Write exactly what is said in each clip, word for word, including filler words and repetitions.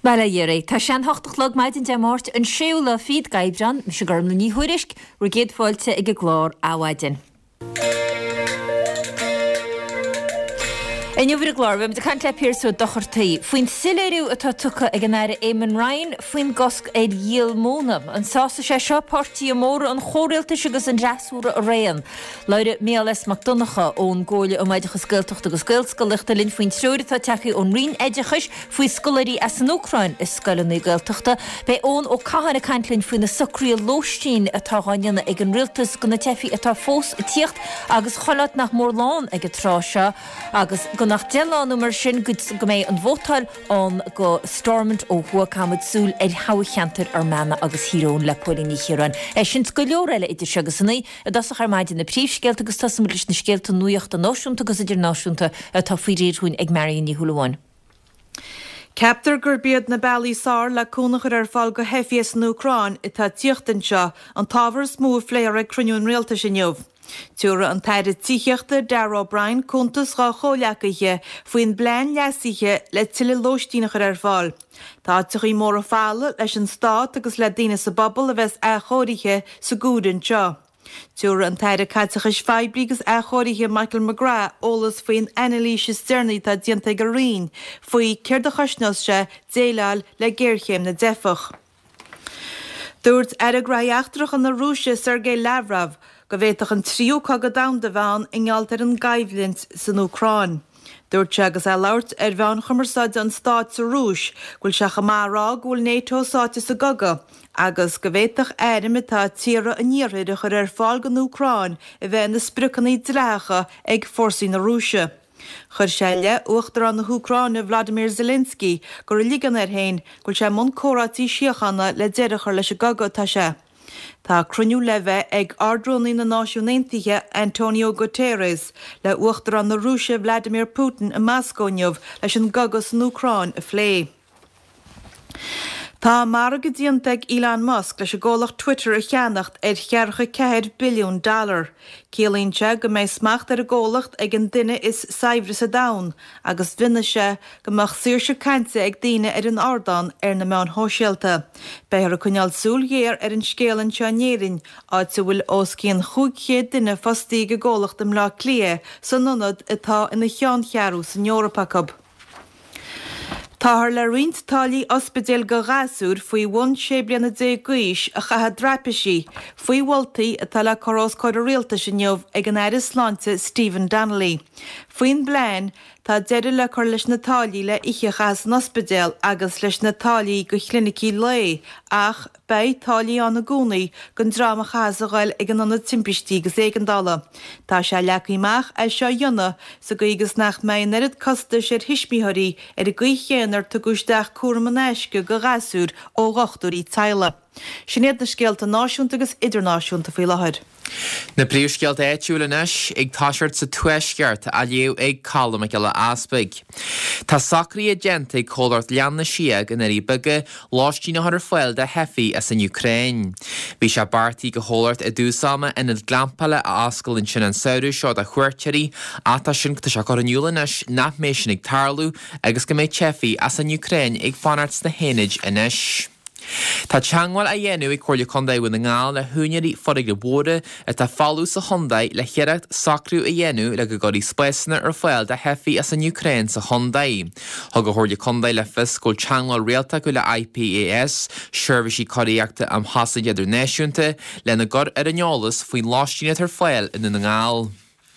Bala Yuri, tá sean hochtachlog maidin de mort an séula feed gaibran, mis se garm na ní huirisk, ru géad fáilte ag a glár áhaidin. En over de glár, we hebben de kant heb hier zo dochtertij. Fwyn sileru atá tucha ag an aire Eamon Ryan, fwyn gosk ed yiel mónam. An sásta sé seo parti amóra an chóréalta agus an drasúra a réan. Laure Méales McDonacha ón góile o maidige sgiltocht agus gilsgalichta linn fwyn trúri tá techi ón rin edechis fwy scolari as an Ukrain is scolan na giltochta. Bei ón o cahan a cantlin fwyn na sacria lóstín atá ghanyan ag an riltas gona tefi atá fós tíocht agus cholat nach mórlán ag a trásha agus nach Dylan nummer sin good go mé an bhótal an go stormint ó hua camad súl er hawchantar ar mana agus hírón le pólíní hiran. E sin go leorile idir segus sanna, a dasach ar maidin na príomhscéalt agus tasamlis na scéalta nuíochta náisiúnta agus idir náisiúnta atá faoi réadhún ag maríon ní thuúlaháin. Captar gur bead na Ballysár le cúnachar ar fáil go hefias na Ucrain itá tíochtan seo an tábhar smú fléir ag cruniún réalta sin neomh. Túra an taide tíochta Darragh O'Brien cúntas rá chóleacaithe faoin blean leasaiche le tuile lóistíneachar ar fáil. Tá tuí mór a fála leis an stát agus le daine sa bobbal a bheits a chóirithe sa gúdan seo. Túra an taide caitachas feibrígus a chóirithe Michael McGrath ólas faoin Annalise Stearney tá dianta go rion faoi céir de chosnoise déileáil le géirchéim na defach. Dúirt ar a graíachtrach an na Rúise Sergei Lavrov go bhéiteach an tríú cog a damda bhean in ngealtar an gaibhlint san Ucrain. Dúirt se agus a labhart ar bhean chumarsáide an stát sa Rúis, gúil se chamárá gúil NATO sáte sa gaga, agus go bhéiteach éirim atá tíre a níoride chur ar fáil gan Ucrain a bheith na sprucannaí dleacha ag fórsaí na Rúise. Chur sé le uachtar an na Ucraine Vladimir Zelensky gur ligan ar hain gúil sé món córatí siochanna le deireachar leis a gaga tá sé. Tá cruniú le bheith ag ardrónaí na Náisiún Aontaithe Antonio Guterres le uachtar an na Rúise Vladimir Putin a Moscóneamh leis an gagas an Ucrain a phlé. Tá mar go dtíonta ag Elon Musk leis a ggólach Twitter a cheannacht ar chearcha ceithre billiún dollar. Ciallaíonn se go méid smacht ar a ggólacht ag an duine is saibhre sa dán, agus bhuine se go mbeadh saoirse cainte ag daine ar an ardán ar na meán hóisialta. Beidh ar a chuneal súlgéir ar an scéalan seanéirin áit sa bhfuil oscíonn chúigchéad duine fostí go ggólacht am lá clia san nonad atá ina cheann chearú san Europacab. Táthar le roinnt tálaí ospidéal go ghasúr faoi bhain sé bliana dé gaois a chatha drapaisí faoi bhfoltaí atá le chorás cóir réalta sin neamh ag an aire sláinte Stephen Donnelly. Faoin bléin tá deireadh le chur leis na tálaí le ichechas an ospidéal agus leis na tálaí go chlinicí le ach bei tálaí an na gúnaí gon dráma chas a ghail ag an anna timpistí go éigeandála. Tá sé leacaíach a seo dionna sa go agus nach mé nerid costa sé hismíthirí ar a gchéanar tu gúisteach cuairmanéisce go gasúr ó gachtúí teile. Sinnéad na scéalta náisiúnta agus idirnáisiúnta faoi láthair. Na príomhscéalta éitiúlanis ag táisirt sa tuaisceart a léomh ag callam ag eile aspaig. Tá sacraí agenta ag chóirt leanna siag in airí buge láistína ar foiil de hefií as an Ukraine. Bhí sé bartaí go chóirt a dúsáma ina glampala a ascailinn sin an saoú seo a chuirteirí atá sin tá se chu an iúlanis nach mé sin ag tarlú agus go méid tefií as an Ukraine ag fanart na héanaid inis. Tá teangáil a dhéanú i cóirle condaid na ngáil le húneirí forig le bóda a tá fáú sa Hondaid le cheiracht sacrú a dhéanú le go gorí spéisna ar foiil de hefií as an Ukraine sa Hondaid. Thug go chóirle condaid le fis go teangáil réalta go le I P A S, seirbhísí codaíochta am hasad idir náisiúnta le na ggur ar aneolalas faoin láistíine tar foiil in na ngáil.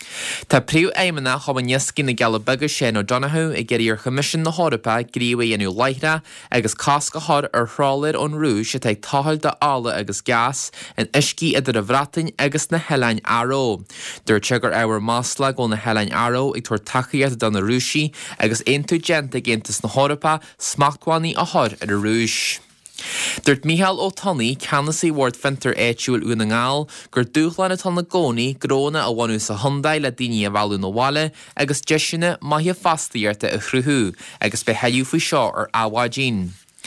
Tá príú éimena chum an nioscí na geala baga sé ó Donoghue i gcéirí ar Choimiseán na Hórapa gríomh dhéanú leithre agus cas go thar ar thrálair ón Rúis a teag táthaill de ála agus gas in iscí idir a bhreatain agus na Helainn Arrow. Dúirt se gur ábhar másla go na Helainn Arrow ag tuair tacaíocht don na Rúisí agus aonú genta géantas na Hórapa smachthánaí a thar ar a Rúis. Dúirt Micheál Ó Tunaí Cannasaí Ward Finter éitiúil úna ngáil gur dúchláin atá na gcónaí gróna a bhainú sa Hondaid le daoine a bhallú na bhaile agus deisina maithe fastaíarta a chruthú agus be heiliú faoi seo ar áhádín.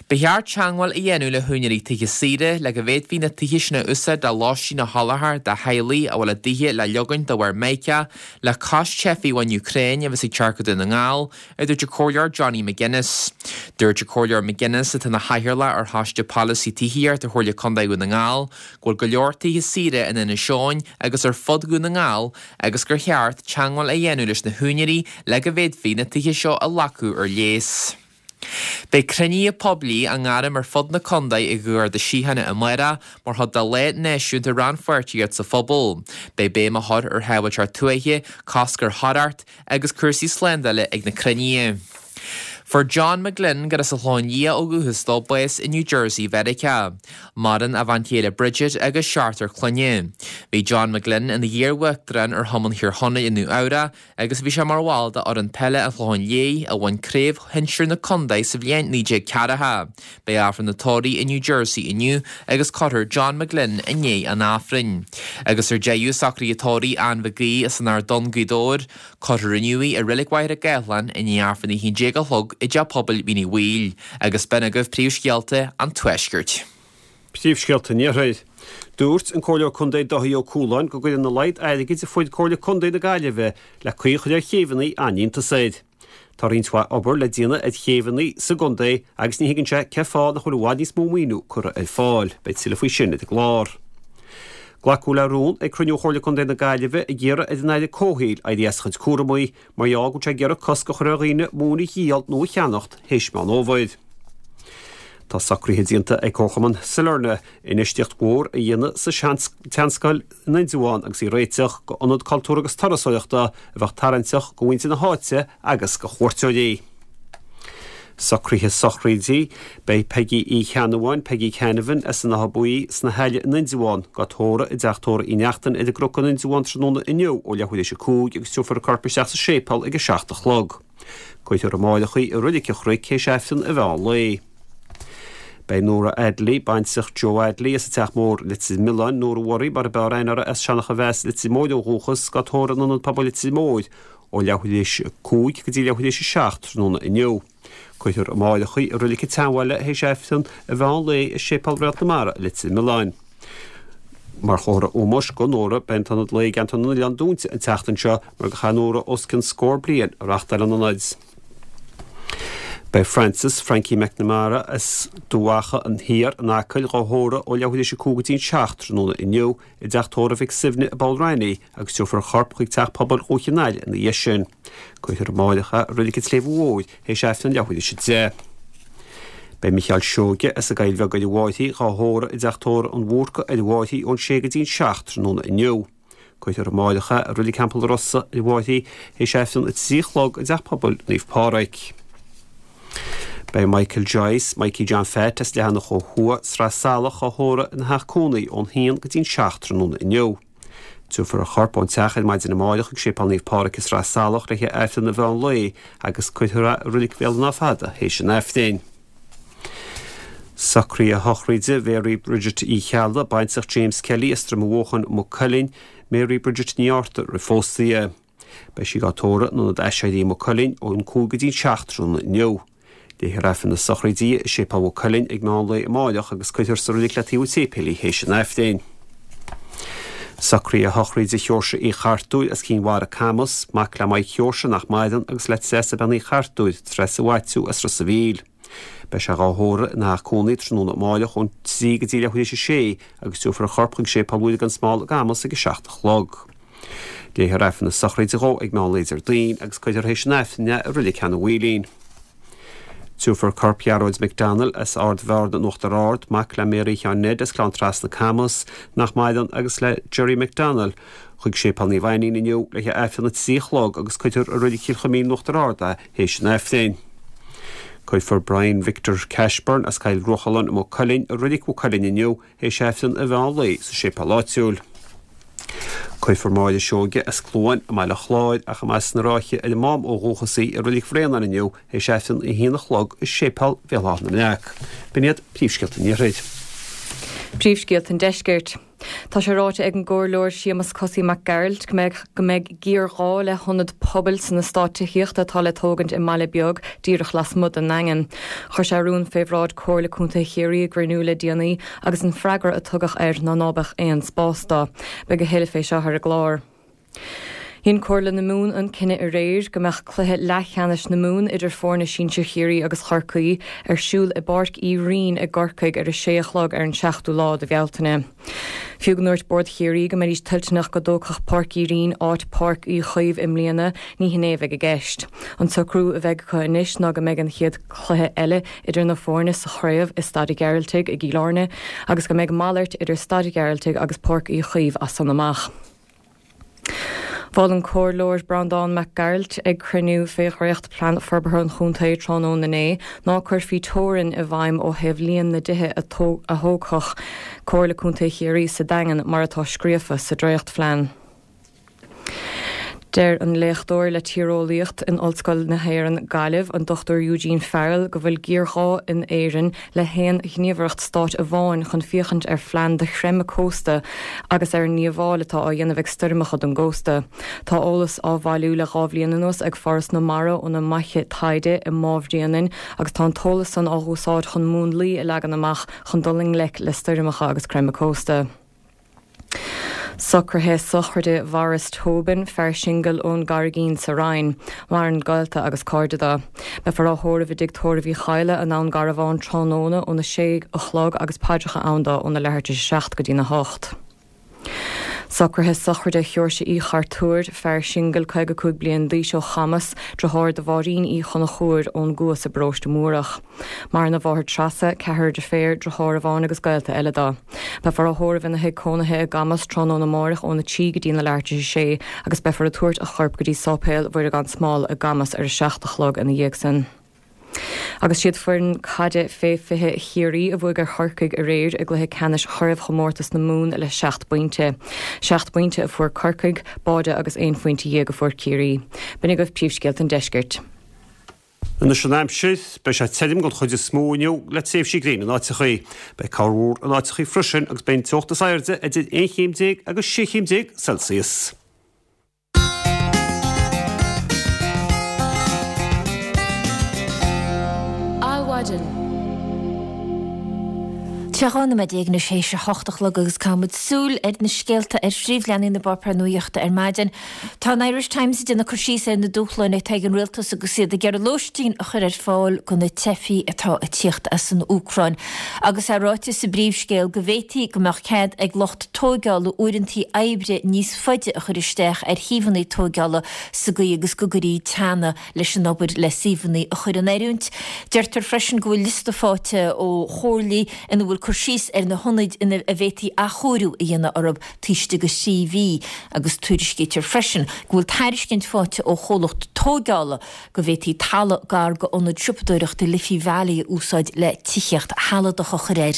Behear teangháil i dhéanú le húinearí tuiche sire le go bhéad hí na tuiche usa de láisí na hallahar de hailí a bhfuil a dithe le legan do bhar méice le cás chefiíhain Ukraine a bheits ag tearcad in ngáil ar dúirte cóilear Johnny McGuinness. Dúirte cóilear McGuinness a na haithirla ar háiste policy tíhiar de thuirle condaigú na ngáil, ghfuil go leor tuiche sire in ina seáin agus ar fodgú na ngáil agus gur cheart teangháil a dhéanú leis na húinearí le go bhéad hí na tuiche seo a lacú ar léas. Bei crenní a poblí an gáram ar fod na condaid i ggur de síhanna a mara mar had de leid neisiún a ran fuirtíart sa fphobal. Bei bé a hod ar heabhait ar tuaithe, cascar hodart agus cursí slendale ag na crenní. For John McGlynn gur is a hláinní ó guhustá bues in New Jersey Verica. Maran avantiele Bridget agus Charter Clunne. Bhí John McGlynn in the year wachtaran ar haman hir honna in nu aura agus bhí sé mar bháilda ar an pelle a hláinlé a bhain créibh hinsir na condaid sa bhíon níide caratha. Bei áfran na Tory in New Jersey inniu agus cotter John McGlynn in é an áfrin. Agus ar déú sacrí a Tory an bhagaí as an ar don gudór, cotter inniuí a rilicwair a Gaellan in áfran i hín jégal hog i dja pobl bíní bhíl agus ben agah príomhscealta an tuisgirt. Príomhscealta níorthaid. Dúirt an cóileá condaid dothí ó cúláin go gcuid an na leid ailigid a fuid cóileá condaid a gaiileh le chuochuid ar chéhannaí aínta said. Tá rionntá obair le díana ag chéhannaí sa gondaid agus ní higann sé ce fád na chuilhád níos mó míú cura ag fáil, beid sila faoi sin ag glár. Glacú le rún ag cruniú chóirla condaid na gaiileh i ggéire ag naide cóhéil a dhéaschaid cuaramí mar jaagú sé ggéire cosca chuirghine múna híalt nó cheannacht héismeán ómhaid. Tá sacríthe dínta ag cóchaman Salerne inisteocht gór a dhéine sa teanscail naidúáin agus í réiteach go anad cultúra agus tarasóireachta a bheith taranteach go bhainte na háite agus go chóirteoidí. Sacríthe sacrídí bei Peggy í cheanháin Peggy Canavan as na habúí sna heile naidúáin go tóra i d deachtóra í neachtain idir grocan naidúáin tróna inniu ó lehuiile sé cúg agus siúfar carpa seach sa sépal ag seachta chlog. Coitar a máilechaí a ruidice chruig cé séftan a bheán lé. Bei Nora Adley, bainteach Joe Adley as a teach mór litsi Milan, Nora Worry bar a bearainar as seanach a bheits litsi móid ó húchas go tóra nan pobl litsi móid ó lehuileis cúg go dtí lehuileis seacht tróna inniu. Coitar a máilechaí a ruidice teanhhaile hé séftan a bheán lé is sépal bhreat na mara litsi Milan. Mar chóra ómos go nóra bentanad le gantan na lean dúnta an teachtan seo mar go chanóra oscin scór blian a rachtar an anaids. Bei Francis, Frankie McNamara as dúacha an hir an acail go hóra ó lehuiile sé cúgatín seacht tróna inniu i deachtóra bhíh sibne a Balrainní agus siúfar charp chuig teach pobl óchianáil in na dhéisisin. Coitar máilecha ruidice tléomhóid hé séftan lehuiile sé dé. Bei Michael Sjóge as a gailbhe go leháití go hóra i deachtóra an bhórca a leháití ón ségadín seacht tróna inniu. Coitar máilecha ruidig campal rossa leháití hé séftan it síchlog a deach pobl níomh páraig. Bei Michael Joyce, Mikey John Fett as lehanna cho hua sra salach a hóra in hachcónaí ón híon go tín seacht tróna inniu. Túfar a charp ón teachid maid in máileach ag sépal níomh páraig is sra salach le eftan na bhean lé agus coitar ruidig bhéal ná fada hééis sin eftain. Sacrí a hochríide Mary Bridget í chealda bainteach James Kelly istra mhóchan mo Cullin Mary Bridget níorta ri fóstaí. Bei si gátóra nó na eisiidí mo Cullin ón cúgadín seacht tróna inniu. Dé rafin na sacrídí is sépal mo Cullin ag ná le máileach agus coitar sa ruidig le tíú tépéilí hééis sin eftain. Sacrí a hochríide cheorsa í chartúid as cín war a camus, mac le maid cheorsa nach maidan agus le sesa ben í chartúid tres a waitú as ras a bhíl. Bei se gáthóra na cónaí tróna máileach ón tí go dtí lehuiile sé sé agus túfar a charpchaig sépal bhuiide an smáil gamas ag seachta chlog. Dé rafin na sacríide gó ag ná léidir daoin agus coitar hééis sin eftaine a ruilig cheanna bhuilín. Túfar Corpiaroids McDonald as ard bhharda nuachtar ard mac le Mary Ned as clán na camas nach maidan agus le Jerry McDonald chuig sépal ní bhainní inniu le eftan síchlog agus coitar a ruidig chilchamín nuachtar arda hééis sin eftain. Coitar Brian Victor Cashburn as cail rochalan mo Cullin a ruidig ó Cullin inniu hééis eftan a bheán lé sa sépal áitiúil. Coitar máide Sjóge as clúin a meile chláid a chamas na ráiche i mám ó róchasaí a ruilig fréanan inniu é séftan i hína chlog is sépal bhealán na neach. Biniad príomhscealta níorthaid. Príomhscealta an deisgirt. Tá sé ráte ag an ggóirleir Seamus Cossie McGarald go méid gíorrá le hundred pobl san na státe hiocht atá le tógant i Mala beag díirech las mud an nangan. Chir sé rún féhrád cóirla cúnta chéirí granúla déanaí agus an freigar a tugach ar ná nábach éon spástá, be go héile fé seo ar a glár. Hín cóirla na mún an cinenne a réir go meach cluthe lechanis na mún idir fórna sínse chéirí agus charcaí ar siúil i barc í rion a gorcaig ar a séachlog ar an seachtú lá a bhealtaine. Fiúganúirt bord chéirí go marís tiltnach go dóchach parc í rion áit parc í chuomh im mbliana ní hinnéh a gceist. An socrú a bheith chu inis ná go méid an chiad cluthe eile idir na fórna sa chréamh is Stadi Geirltaigh i Gílárne agus go méid málairt idir Stadi Geirltaigh agus parc í chuomh as san amach. Bhil an cóirleir Brandán McGarald ag cruinniú féchreacht plan forbartha chuntaí tránó na né, ná chuir fí tórin i bhaim ó heh líon na dithe a thógach cóirla cúntaí chéirí sa dagan mar atá scríofa sa dréocht phlean. Déir an léchtúir le tírólaíocht in Ollscoil na hÉireann Gaillimh an Dr Eugene Farrell go bhfuil gíorrá in éireann le héan gníomhaireacht stát a bháin chun fiochant ar phlean de chreime cósta agus ar níomhálatá á dhéanamh sturmachad an ggósta. Tá ólas á bhailú le gábhlíonanús ag faras na mara ó na maiche taide i mábhdíanaan agus tá tólas san áthúsáid chun mún lí i legan amach chun doling le le sturmacha agus chreime cósta. Socrthe sochirde Varas Tobin fear singal ón Gargín sa Rhein, mar an Gailta agus Cordada. Be for á thóra bhí dictóra bhí chaile an an garabháin trónóna ó na sé a chlog agus páidecha anda ó na leirte seacht go dtí na hocht. Socrthe sochirde thiúirse í chartúir fear singal chuige cúig blion díseo chamas drothir de bhárín í chuna chúir ón guas a bróiste múrach. Mar na bháthir trasa cethir de féir drothir a bháin agus Gailta eiledá. Be for a thóra bhí na cónathe a gamas tránó na mórach ó na tí go dtí na leirte sé agus be for a tuairt a chorp go dtí sopéil bhuiir a gan smáil a gamas ar a seachtachlog in na dhéagsan. Agus siad fuin cade fé fithe chéirí a bhfuil gur thorcaig a réir a gluthe canis thoibh chomórtas na mún le seacht buinte. Seacht buinte a fuair corcaig, báide agus éon fointe dhé go fuair chéirí. Bina goh príomhsceilt an deisgirt. Yn y sianam sydd, be eisiau tedim gol chwyd y smwniw, let sef si grin yn oed chi. Be cawrwr yn oed chi ffrysyn agus bein tocht y sairde edrych ein chymdig agus si chymdig Celsius. Teána me ag na sé se hochtach le agus camid súl ed na scéalta ar sríomhleanaí na barpar nuíochta ar maidin. Tá an Irish Times dina chusísa in na dúchlein ag an rialtas agus siad a gar lóistín a chur ar fáil go na tefií atá a tíocht as an Úcrain. Agus aráte sa bríomhscéal go bhétaí go meach cead ag locht tógála uirintí éibre níos faide a chur isteach ar híhannaí tógála sa go agus gogurí teanna leis an obair le síhannaí a chur an éiriúnt. Deirtar freisin go bhfuil lista fáte ó chórlaí in bhfuil chursís ar na honnaid ina a bhétaí a chóirú i dhéana orb tíiste go C V agus tuairiscéitir freisin, go bhfuil tairiscint fáte ó cholacht tógála go bhétaí talla gar go onad siúpadúireach de Liffey Valley úsáid le tícheacht haladacha choréir.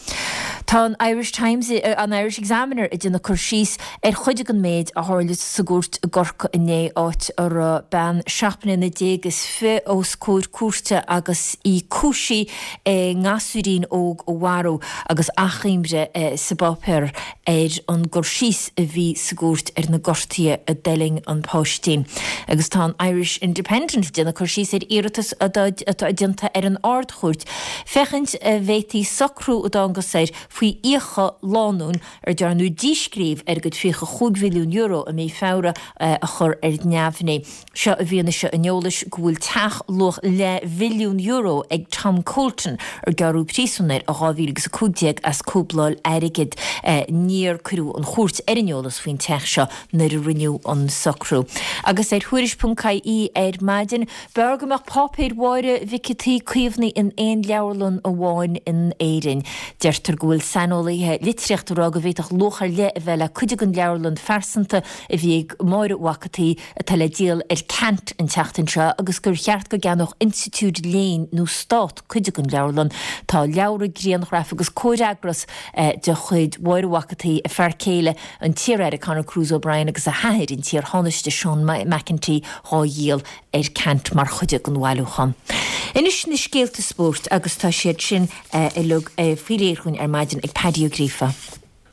Tá an Irish Times uh, an Irish Examiner i dina chursís ar chuide an méid a háirlis sa gúirt a gorcha inné áit ar uh, ban seapanna na dégus fi os cóir cuairte agus í cúsí eh, ngasúrín óg ó warú agus achimre eh, sa bapir ar an gursís a bhí sa gúirt ar na gortaí a deling an páistín. Agus tá an Irish Independent dina chursís ar iiritas a dinta ar an ardchúirt. Fechint uh, bhétaí socrú a dangas ir faoi íocha lánún ar dearnú díscríomh ar go tríocha chuig mhilliún euro a mé fára uh, a chur ar neamhnaí. Seo a bhíonna se aneolais go bhfuil teach loch le mhilliún euro ag Tom Colton ar garú prísúnair a gábhílagus a cúdeag as cúpláil airigid uh, níor curú an chóirt ar aneolais faoin teach seo nar a riniú an socrú. Agus ar thuiris punca í ar maidin, bergamach pápéir mhaire vicití cuimhnaí in éon leabharlann a bháin in éireann. Deirtar go bhfuil sanolaithe litreachtarrá go bhhéach lochar le a bheile chuide an leabharlann fearsanta a bhí ag máire wacataí a tal díal ar cant an teachtain seo agus gur cheart go ganach institúd léin nó stát chuide an leabharlann tá leabhar gríanraf agus cóireagras eh, de chuid máire wacataí a fearcéile an tíar ar a Conor Cruise O'Brien agus a hair in tíar háneiste Sean McEntee há díal ar cant mar chuide an bhhailúchan. Inis na scéalta spórt agus tá siad sin uh, i lug uh, filéirchún ar maidin ag Paddy O'Grifa.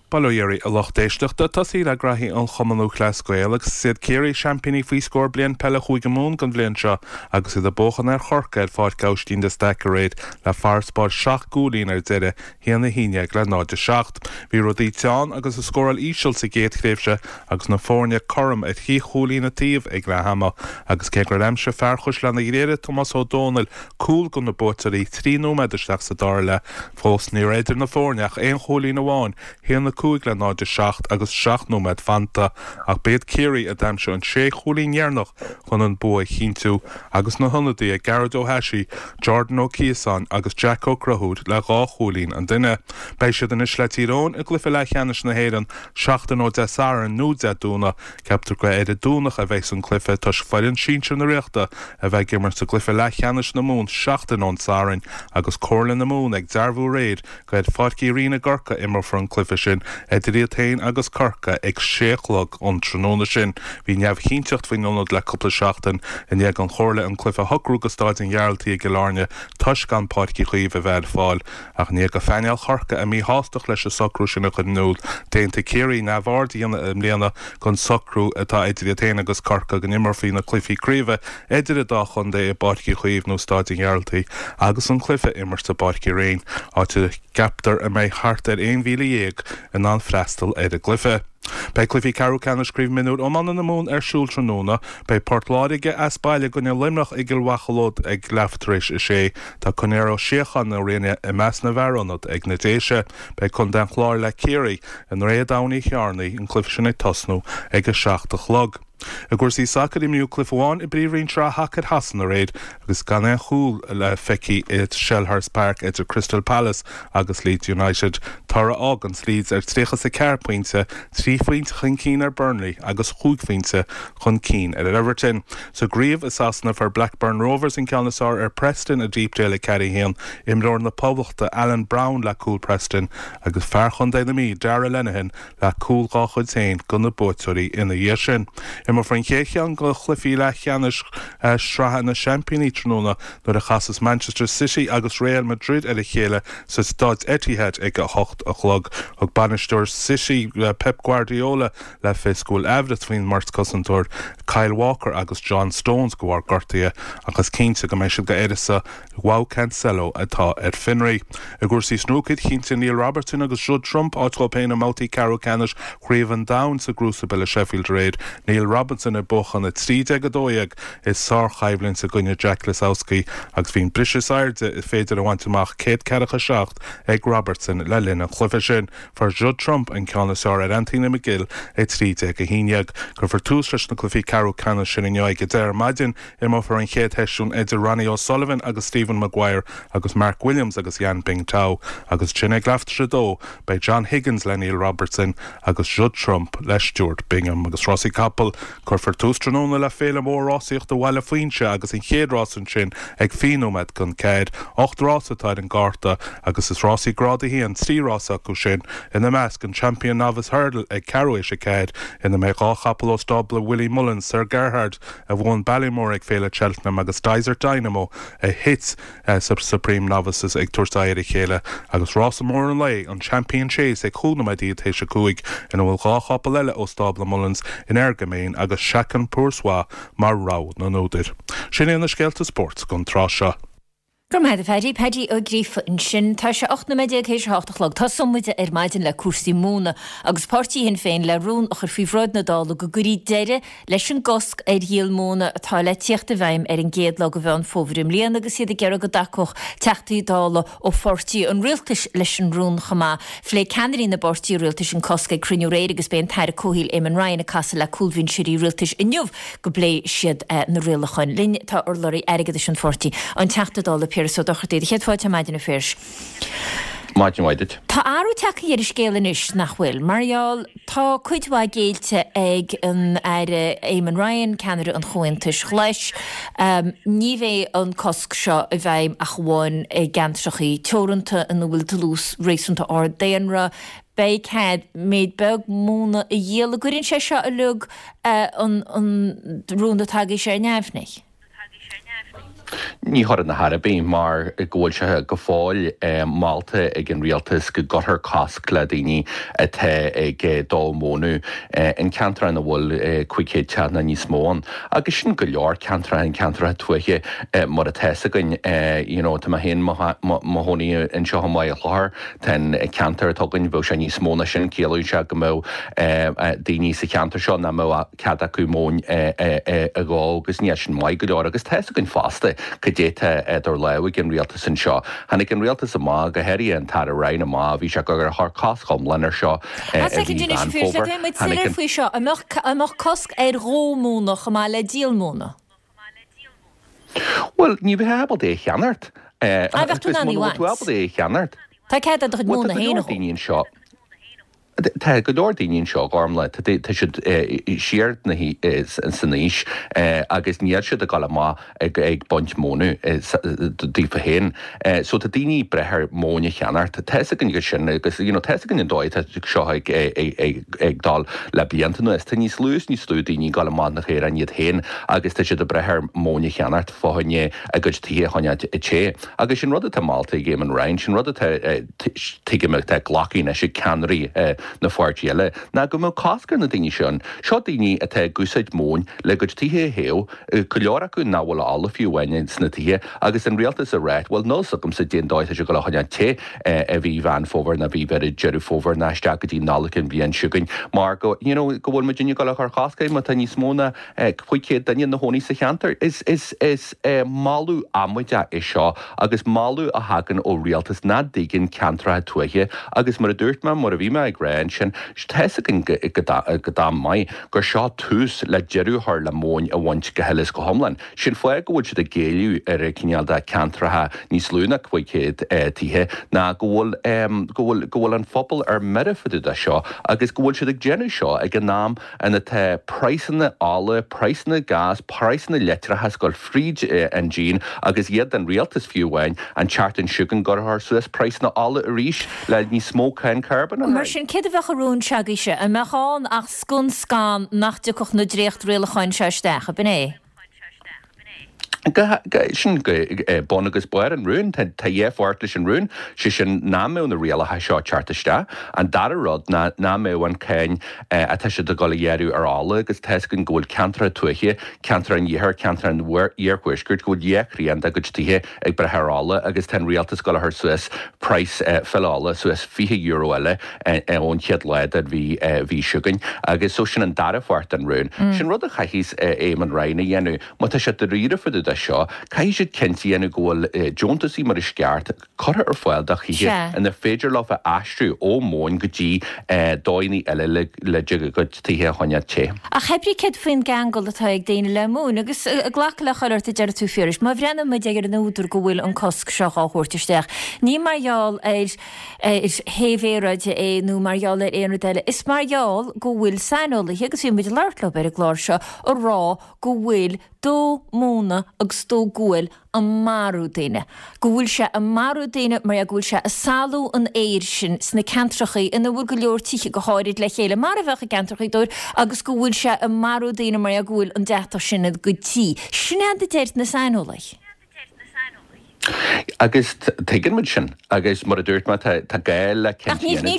Balóéirí a loch déisteachta tasí le grathí an chomanú chlascoil agus siad céirí championí faoi scór blian pelle chuig mún gan bblion seo agus iad a bóchan ar chorca ar fáid gaustín de stacaréid le farspáil seach gúlín ar deire híanana híine le náide seacht. Bhí rudí teán agus a scóral íseal sa géadchréimhse agus na fórne chom ar chi cholína tíomh ag le hama agus cé gur aimse fearchus le na réire Thomas O'Donnell cúl gon na bótarí trí nómeidirteach sa dála fós ní réidir na fórneach éon cholína bháin híanana cúig le náide seacht agus seacht nómed fanta ach béad céirí a daimse an sé cholín nearnach chun an bua chinú agus na honadaí a Garrett O'Hashi, Jordan O'Keesan agus Jack O'Crohúd le gá cholín an duine. Bei siad in is le tírón a glyfa le cheannis na héan seachtain ó de saran nó de dúna ceaptar go éidir dúnach a bheith an glyfa tus foiinn síse na riachta a bheith gimmar sa glyfa le cheannis na mún seachtain ón saran agus cóirlan na mún ag dearbhú réid go id fáci rina gorca immer fr an glyfa sin idirí tain agus corca ag séchlog ón tróna sin. Bhí neamh chinteocht faoin nonad le coppla seachtain in ag an chóirla an glyfa hocrú go stáid an ghearaltaí go lárne tuis gan páci chuomh a bheith fáil ach ní go féineal chorca a mí hástach leis a socrú sinna chu núl déanta céirí na bhardíanana am léana gon socrú atá idirí tain agus corca gan immer faoin na clufií críomh idir a dá chun é páci chuomh nó stáid an ghearaltaí agus an clufa immer sa páci réin áte gaptar a méid hart ar éon bhíle dhéag in an freistal ar a glyfa. Bei clufií Carú Canna scríb minút óman na mún ar siúl tróna bei portláige as bailile gonne limnach ag gilwachalód ag leftrééis is sé tá chunéir ó siochan na réine i meas na bherónad ag na déise bei chun den chláir le céirí an ré daní chearnaí an clufi sinna tosnú ag a seachta chlog. A gúirsí sacad imniú clifháin i bríomhrín tra hacad hasan a réid agus gan é chúl le feici it Shellhurst Park idir Crystal Palace agus Leeds United tara ágans Leeds ar tríchas a cearpointe trí faointe chun cín ar Burnley agus chúig faointe chun cín ar Everton. So gríomh is asna for Blackburn Rovers in Calnassar ar Preston a dípdéile Carrihéan imreoir na poblachta Alan Brown le cúl Preston agus fearchun déanamí Dara Lenihan le cúl gáchud tain gun na bótarí ina dhé sin. Immer frin chéan go chlufií le cheannis strathe na championí tróna nuair a chasas Manchester City agus Real Madrid ar a chéile sa Stade Etihad ag a hocht a chlog ag banisteúir City Pep Guardiola le fiscúil Everett faoin Mart Cosantúir Kyle Walker agus John Stones go bhar gortaí agus cínte go méisi go éiriasa João Cancelo atá ar Finray. A gúirsí snúcid cínte Neil Robertson agus Judd Trump átópéin a Maltaí Carú Cannis chríomhan down sa grúsa bile Sheffield Raid. Neil Robinson a bochan a trí ag a dóag is sár chaimlinn sa gunne Jack Lisowski agus bhín brisise airde i féidir a bhaintach céad ceadacha seacht ag Robertson le linn a chlufa sin for Judd Trump an Calnassar ar Anthony McGill é trí ag a híineag gur for tús leis na clufií Carú Canna sin in joig go déir maidin imó for an chéad heisiún idir Ronnie O'Sullivan agus Stephen Maguire agus Mark Williams agus Jan Bingtao agus sin ag leaftar dó bei John Higgins le Neil Robertson agus Judd Trump le Stuart Bingham agus Rossi Coppell chur for tústranóna le féle mór rásaíocht do bhile faoinse agus in chéadrásan sin ag fiúmed gon céad ocht rásatáid an gáta agus is Rossi gráda híon trírása acu sin ina measc an champion novice hurdle ag Carúéis a céad ina mé gá chapel os dobla Willie Mullins Sir Gerhard a bhhain Ballymore ag féle Cheltenham agus Dizer Dynamo a hits uh, sub Supreme Novices ag tuairsaid a chéile agus rása mór an lei an champion chase ag chúnamadí tééis a cuaig ina bhfuil gá chapel eile os dobla Mullins in Ergaméin agus Shakan Púrsá mar rá na nóidir. Sin éana scéalta sport gon trá seo. Grom head a fedí pedí ó grífa in sin tá se ocht na media chééis háachtalog tá sommuide ar maidin le cuasí múna agus pártí hin féin le rún a chur fihráid na dála go gurí deire leis an gosc ar díal múna atá le tíochtta bhaim ar an géad le go bheith an fóbhrim líana agus iad a gear go dacoch teachtaí dála ó fortí an rialtas leis an rún chamá flé canirí na bortí rialtas an cosca cruniú réir agus ben teir cóhíil Éamon Ryan a casa le cúlhín sií rialtas inniuh go blé siad na rialachan lin tá orlóí airgad an fortí an teachta dála so dochirtíad chéad fáilte maidin a férs. Maidin maidid. Tá áú techa ar scéalan is nach bhfuil. Marial, tá cuidhá géilte ag an ar Éamon Ryan ceanara an chuintas chleis. Um, ní bhéh an cosc seo a bheim a chháin ag gantrachaí teoranta an bhfuil Toulouse rééisúnta ár déanra. Bei cad méid beg múna a dhéala gurinn sé seo a lug uh, an, an rúnda tagí sé neamhnig. Ní hor na Harabí mar ggóil se go fáil Malta ag an rialtas go gothar casc le daoine atá ag dó mónú in ceantar na bhfuil chuicé teanna níos móin. Agus sin go leor ceantar an ceantar tuaiche mar a tesagan tá hen mohoní in seo mai láthir ten ceantar tugann bh se níos móna sin céú se go mó daoine sa ceantar seo na mó cead acu móin a gá agus ní sin mai go leor agus tesagann fásta go déta idir leigh an rialtas an seo. Hannig an rialtas amá go heirí an tar a rein amá bhí se go gur th cascom lenar seo fao seo amach cosc ar rómúnach a má le díalmúna. Well, ní bh hebal é cheanart. é cheanart. Tá cead a múna héana seo. Tá go leor daoíonn seo gámla tá si siar na an saníis agus níiad siad a gal má ag ag buint mónú dífa héin. So tá daoine brethir móna cheanart, tá tesagan go sin agus tesagan an dóid seo ag dal le bliantanú is tá níos luús níos slú daoine gal má na chéir an iad héin agus tá siad a brethir móna cheanart fáinne a go tí choinead i té. Agus sin rud a tá Malta i ggéim an rein, sin rud a tuigimeach tá ghlacaí na si ceanraí na fáirtíile, na go mó cascar na daoine sin, seo daoine atá gúsáid móin le go títhe héo, go leor acu náhfuil alla fiúhaine sna títhe, agus an rialtas a réit, well nó sugam sa déon dóid a se go le choinead té a bhí bhean fóbhar na bhí bhead jeú fóbhar na isteach go dtí nálacin bhíon siúgain, mar go go bhfuil me dinne go le chu cascaid má tá níos móna chuicé daine na hónaí sa cheantar, is máú ammuide is seo, agus máú a hagan ó rialtas na dtíginn ceantrathe tuaiche, agus mar a dúirt me mar a bhí me ag réin sin tesagan go dá mai gur seo tús le jeúthir le móin a bhaint go heiles go thomlan. Sin foiag go bhfuil si a géaliú ar a cineal de ceantrathe níos lúna chuicéad títhe na go bhfuil an phobal ar merifidú a seo, agus go bhfuil si ag déanú seo ag an nám ina tá praissanna ála, praissanna gas, praissanna letrathe gur fríd an jín agus iad an rialtas fiúhain an chartan siúgan gurthir suas praissanna ála a ríis le ní smó cain carbon. Mar sin céad a bheith arún seagaise a meáin ach scún scán nach ducoch na dréocht réile chuin seisteach bin é. sin go bónagus buir an rún tá dhéhhart leis an rún si sin námú na rialathe seo chartaiste an dar rud námú an céin a te se do go dhéirú ar ála agus teis gon ggóil ceantra tuaiche ceantra an dhéthir ceantra an dhéarcuisgurt go dhéchríon a go títhe ag brethrála agus ten rialtas go th Suas price fellála suas fi euro eile ón chead leid a bhí bhí siúgain agus so sin an darhhart an rún. Sin rud a chaithís éman raina dhéanú má tá se do riire fuú seo, cai siad cintí ana ggóil Jontasí mar is ceart chutha ar fáil de chiige in na féidir lá a astrú ó móin go dtí dóinní eile le go títhe choinead té. A hebrí cid faoin gangol atá ag déine le mún, agus a ghlacha le choir a dear tú fiúris, má bhreanna mu ag ar an úidir go bhfuil an cosc seo áthirteisteach. Ní margheall ar héhhéide é nó margheall ar éanú deile. Is margheall go bhfuil sanola agus bhí muid leirtla ar a gláir seo ó rá go bhfuil dó móna agus dó gúil an marú daine. Go bhfuil se an marú daine mar a gúil se a salú an éir sin sna cantrachaí ina bhfuil go leor tíe go háirid le chéile mar a bheitcha cantrachaí dúir agus go bhfuil se an marú daine mar a gúil an deachtar sinna go tí. Sinna de déirt na sanola. Agus tegan mu sin agus mar a dúirt me tá gail le ní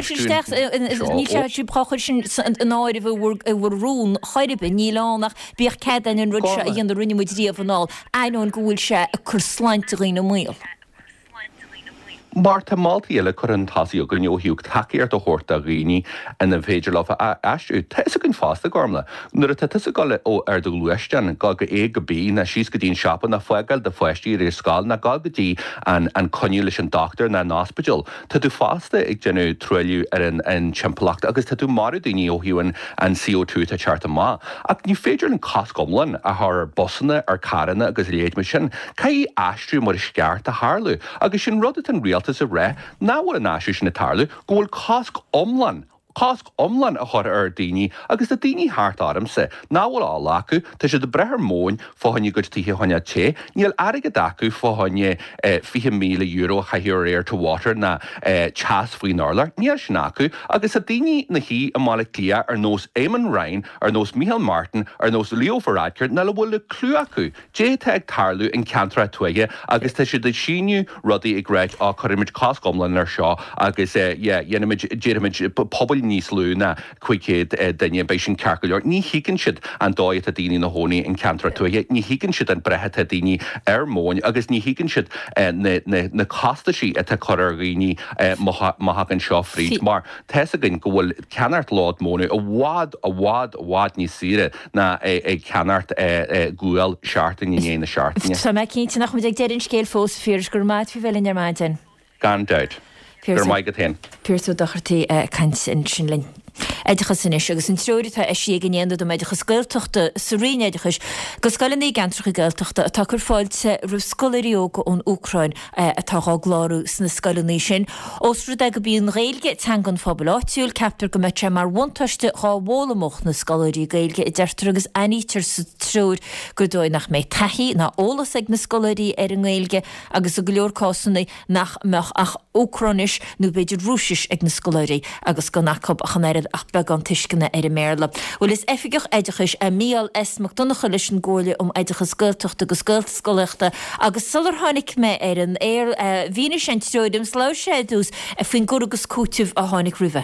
sé brochir sin an áir bhfuil rún choirbe ní lánach bíoh cead an ru a dhéon runne muid díomh anáil einón gohfuil se a chur sláinteí na míl. Mar tá Maltaí eile chur an tasaí go neohiúg takeíart a chóirta a rií ina féidir lá eistú. Teis a gon fásta gormla. Nuair a tusa go le ó ar do luistean gal go é go bí na síos go dtíon seapan na foigail de foiistí ar scáil na gal go dtí an coniú leis an doctor na náspidil. Tá tú fásta ag genú troiliú ar an timpplacht agus tá tú marú daoine óhiúin an C O two tá tearta má. Ach ní féidir an cascomlan a th bosanna ar caranna agus léad me sin, cai aistrú mar is ceart a Harlú agus sin rud an rialtas a ré, náhfuil an áisiú sin na tarlú, go bhfuil casc omlan Cásc omlan a chur ar daoine agus a daoine háart áramsa náhfuil á lácu tá sé de brethir móin fáhanne go títhe haine té, níl aige dacu fáhanne fi míle euro chahiúir air to water na chas faoi nálar, níl sin acu agus a daoine na hí a mála clia ar nós Eamon Ryan, ar nós Michael Martin, ar nós Leo Varadkar na le bhfuil le clú acu. Dé teag tarlú in cantra tuige agus tá si de síniu rudaí i gréid á chorimid cásc omlan ar seo agus dhéanamid déramid pobl níos lú na chuicéad daine bei sin cearcaúir. Ní higann siad an dóid a daoine na hónaí in cantra tuige, ní higann siad an brethe a daoine ar móin agus ní higann siad na costaí a tá chur ar rií maithagan seo fríd. Mar tees a gin go bhfuil ceanart lád mónú a bhád a bhád a bhád ní sire na é ceanart gúil seaartain í dhéana seaartain. Tá me cinnte nach mu ag déirn scéil fós firs gur máid fi bhfuil in ar maidin. Gan deid. Gur maigad hen. Púirú dochartaí cant in sin linn. Éidechas san is agus an tróirtá é sé gnéanú do méidechas gailteachta sarínéidechas go scoilna gantracha gailteachta atá gur fáilte ru scoiríoga ón Ucrain atá gláú sna scoilnaí sin. Osrú go bíon réilge tegan fábaláitiúil captar go metre mar bhaintaiste chábhlamach na scoirí gailge i deirtar agus anítar sa tróir gur dóid nach méid taithí na ólas ag na scoirí ar an ghilge agus a go leorcásanna nach meach ach Ucrainis nó beidir rúsis ag na scoirí agus go nachcob a chanéad ach beg an tuiscinna ar a méla. Bhfuil is efigech éidechas a míal es macdonnacha leis an ggóla um éidechas gulteachta agus gultscoileachta agus sular tháinig me ar an éir bhíine sin tróidim slá séús a faoin gur agus cútih a tháinig rive.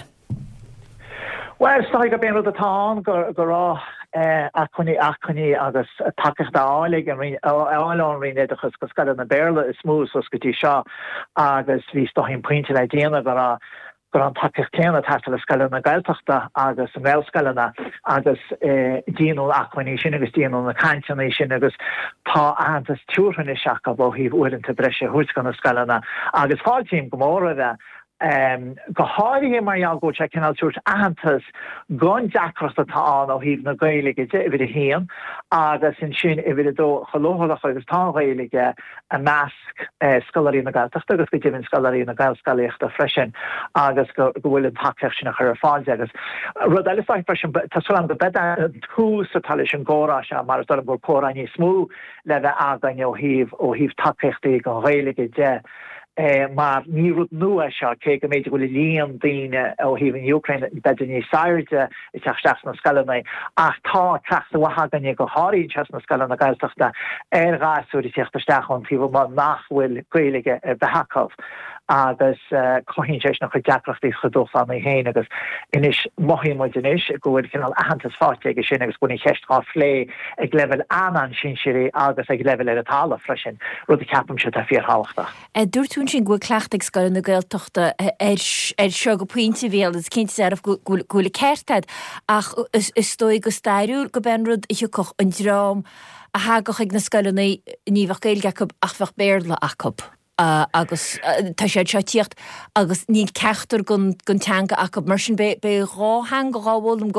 Well, sta go ben atá go rá acuní acuní agus takecht álig an áán rinéidechas go scal na béle is smús os gotí seo agus ví stohinn pointe a déana go gur an takecht céanna tasta le scaile na gailteachta agus an gailscailena agus díanú acuiní sin agus díanú na cantaí sin agus tá antas túranna seach a bhíh uanta breise thuúscan na scailena agus fáiltíim go móra Um, go háirí mar go se cinál túirt antas gon deachras atá an ó híh na gailige i bhí héan agus in sin i bhí dó cholóhallach agus tá gailige a measc scolarí na gailteachta agus go dtíhann scolarí na gailscalaíochta freisin agus go bhfuil an takeach sin a chur fáilte agus rud eile fáid freisin tá an go bed túús a tal sin górá se mar do bhfuil córaní smú le bheith agan ó híh ó híh takeachtaí go gailige de. Uh, maar ní rud nua se ché go méidir gohfuil líon daine ó híh in Ukraine beidir ní sairte is teach na scalana ach tá teachta wahagan go háirín te na scalana gailteachta ar gáú teachtasteachn tí má nachhfuil cuilige ar behacah agus chohín sééis nach chu deachchttaí chodóá na héin agus inis mohí muidinis gohfuil cinál ahantas fáte sin agus bunig cheistá lé ag level anan sin sií agus ag level ar a talla freisin rud a ceapam se a fíorthachta. Dúirtún sin go clecht ag scoil na gailteachta ar seo go puinte bhéal is cinnte ar gola ceirteid ach is dói go stairú go ben rud i chuch an drám a hagach ag na scoilna níomhah gailge ach bheith béirla acu. Uh, agus uh, tá sé tíocht agus ní ceachtar gon teanga a mar sin be ráhang go ráhlam go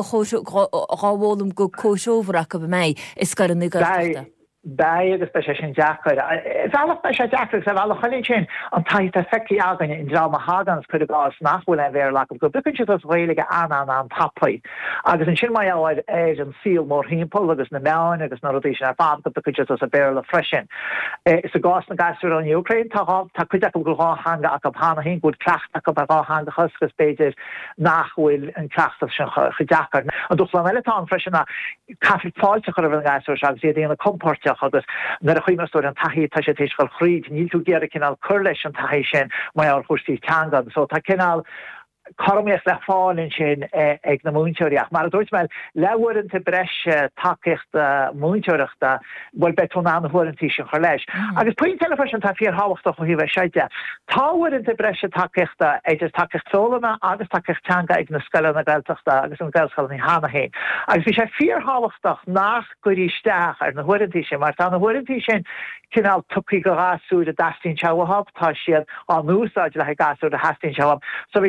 ráhlam go cóisióhar a go b mé is gar an nu gailteachta. Bei agus be sin deachir. Bhealach be sé deachir sa bhealach cholín sin an taid a feici aganine in drama hagans chuid gás nachhfuil a bhéir le go bucann si réige anan an tapaid. Agus an sin mai áid éid an síl mór hímpol agus na meáin agus na rodí sin ar fad go bucann a béir le freisin. Is a gás na gasú an Ukraine tá tá chuide go gá hanga a go hána hén gúd clecht a go bá hanga chusgus beidir nachhfuil an clechtah sin chudeachar. An dús le meile tá freisin na cafi fáilte chu an gasú agus sé déana compórte agus nar a chuimeúir an taí tá sé tééis gáil chríd, níl tú géar cinál chur leis an taí sin mai ar chuirtíí teangad, so tá cinál choméocht le fáin sin ag na múnteoireach. Mar a dúirt me lehuianta breise takecht múnteoireachta bhfuil betún an thuirintí sin chu leis. Agus puin telefosin tá fíor háhachtach chu híh seide. Táhuianta breise takechtta éidir takecht sólama agus takecht teanga ag na scaile na gailteachta agus an gailscail ní hána héin. Agus bhí sé fíor háhachtach nach goiríisteach ar na thuirintí sin, mar tá na thuirintí sin cinál tupi go gasú a dastín sehab tá siad an núsáid le gasú a hastín sehab. So bhí sé fíor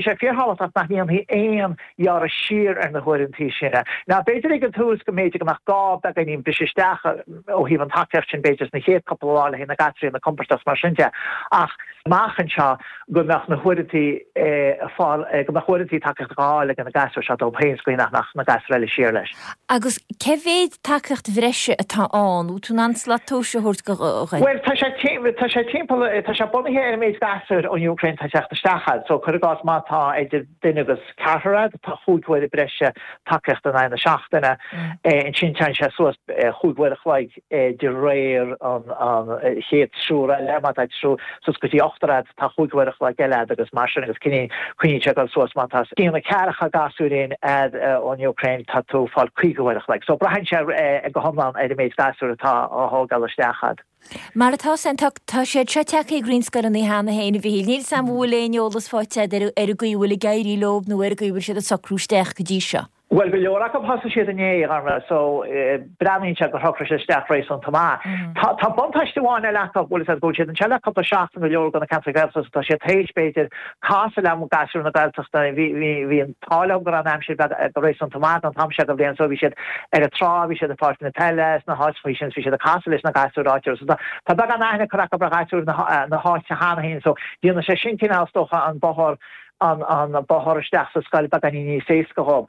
háach nach níon hí éon jaar a sir ar na chuirintí sinne. Na beidir ag an túús go méidir go gá be gan ín bisisteach ó híh an takecht sin beidir na héad coppleáile hí na gasí na kompertas mar sinnte ach máchan seo go nach na chuirintí fáil go na chuirintí takecht gáile gan na gasú se ó péinscoí nach nach na gasreile sir leis. Agus cevéad takecht bhreise atá an ú tún anslatóise hort go. Well tá sé tá sé timppla tá sé bunahé ar méid gasúr ó Ukraine tá seachta stachad, so chuir gás mátá idir duine agus carrad tá chuúdhfuil breise takecht an na seachtainna in sin tein sé suas chuúdhfuil chhlaig de réir an héad siúra lematid siú sus go dtí ochtarad tá chuúdhfuil chhlaig eile agus mar sin agus cinine chuine te gal suas mátá. Cíanna cearacha gasúrin ad ón Ukraine tá tú fáil cuiigehfuil chhlaig. So brahain sé go homlan idir méid gasúr atá á hágal stachad. Mar atá san tá sé tre teí Greenscar an í hána héna bhí níl sam bhfuilléolalas fáite ar a gohfuil gaiirí lob nó ar gohfuil siad a sacrústeach go dtí seo. Well be leor go has sé an é arna so branin se go hofra se staffrééis an tamá. Tá bontáisteháin le bhil a go an se cap seachtain na leor gan na cancer tá sé téisbéidir cá le mo gasú na gailteachta hí an táile go an amsir go rééis an tamá an tam se go bblion so bhí siad ar a trá hí sé a fá na teles na háisfuisi hí sé a casalis na gasúráitir Tá bag an aithna chu a braáú na háite hána hén so díonna sé sin cin ástocha an bohar an an boharisteach sa scoil bag an ní sééis go hom.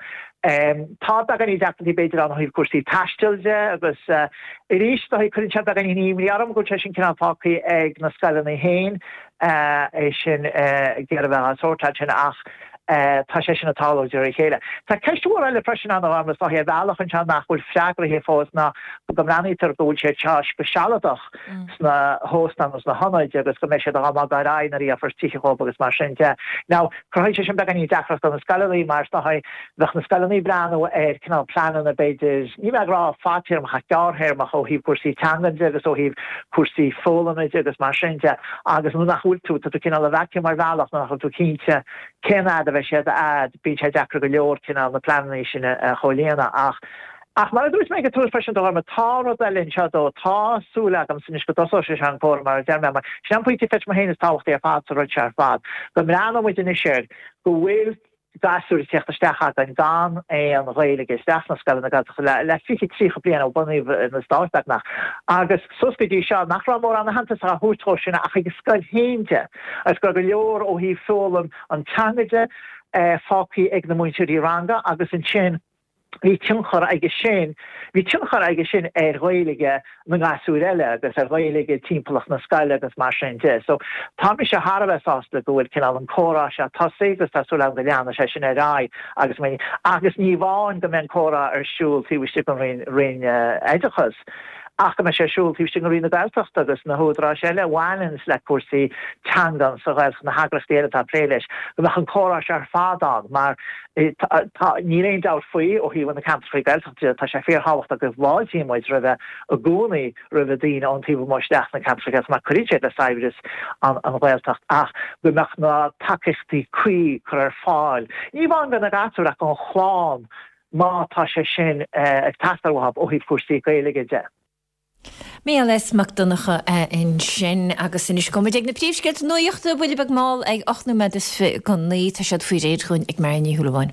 Tá bag an í deachtatí beidir an híh cuasí taistilde agus i ríis tá chun se bag an íní arm go sin cin antácaí ag na scoil na héin é sin ggéar bheith an sóirtá sin ach tá sé sin natáidir chéile. Tá ceistúir eile freisin an armas tá hé bhealachan se nach bhfuil freagra hé fós na go ranítar gúil sé te speisialadach sna hóstan na hanaide agus go mé sé a má garáinaí a fortícho agus mar sinnte. Ná chuid sé sin be í dechras an na scalaí mar tá bheith na scalaí breanú ar cinná planan a beidir ní me rá fatir a cearhéir a cho híh cuasí tanganide agus ó híh cuasí fólamide agus mar sinnte agus nu nach chuúil tú tú cinna le bheice mar bhealach nach tú cínte céna bheith sé ad bí sé deachra go leor cinál na planéis sin a choléana ach. Ach mar dús mé go tús fresin ar tá linn se ó tásúla am sin go dosá sé an pó mar derme mar seanpuiti feit mar héna táchtta a fád ru se fád. Go mrán mu in séir go bhfuil gasú teachta stecha an gan é an réige stena scal na le le fi trí blian ó buní na stáach nach. agus suscadí seo nach ra mór an hananta a hútó sinna a go scail héinte as go go leor ó hí fólam an teangaide fácií ag na muintúí ranga agus in sin hí tiúchar aige sin hí tiúchar aige sin ar réige na gasú eile agus ar réige timppelach na scaile agus mar sinnte. So tá mi se Harbheitsásta go bhfuil cinál an córá se tá ségus tású le go leanana sé sin ará agus mé agus ní bháin go men córá ar siúil tí si an rin éidechas. Ach me sé siúltíh sin rí na gailteachta agus na hódrá sé le bhhainins le cuasaí teangan sa gail na hagrastéile tá préiles, go bheith an córá se ar fádán, mar ní réon dá faoi ó híh na campsrí gailteachta tá sé fér háhacht a go bháiltíid ribh a gúnaí ribh dín an tíh maisteach na campsrigas mar churíé le saibris an gailteacht ach go meach na takeistí cuí chu ar fáil. Ní bhain go na gasúach an chláán má tá sé sin ag tastarhab ó híh cuasaí gaige de. Mé leis Macdonacha in sin agus in is go ag na príomhsceil nuochtta bhfuil bag máil ag ochna medas gan ní tá siad faoi réad chuin ag mar ní thuúlaháin.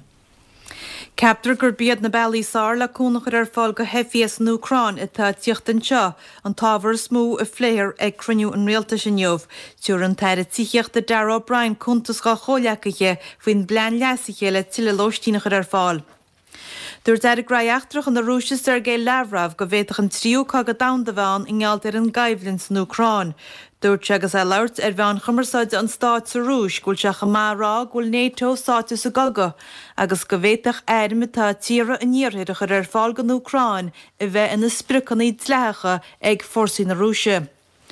Captar gur bead na Ballysár le cúnachar ar fáil go hefias nó crán atá tíochtan seo an tábhar smú a phléir ag cruniú an réalta sin neomh. Túr an teire tíochta Darragh O'Brien chuntas gá choleachaiche faoin blean leasaiche le tiile lóistínachar ar fáil. Dúir deir graíachtrach an na rúise Sergei Lavrov go bhéach an tríú cá go damda bháin i ngealt ar an gaibhlinn san Ucrán. Dúirt se agus é leirt ar bhean chumarsáide an Stát sa Rúis gúil se chamárá gúil NATO sáte sa gaga, agus go bhéach airmitá tíra a níorhéireach ar fáil gan Ucrán i bheith ina spricanaí tleacha ag fórsaí na Rúise.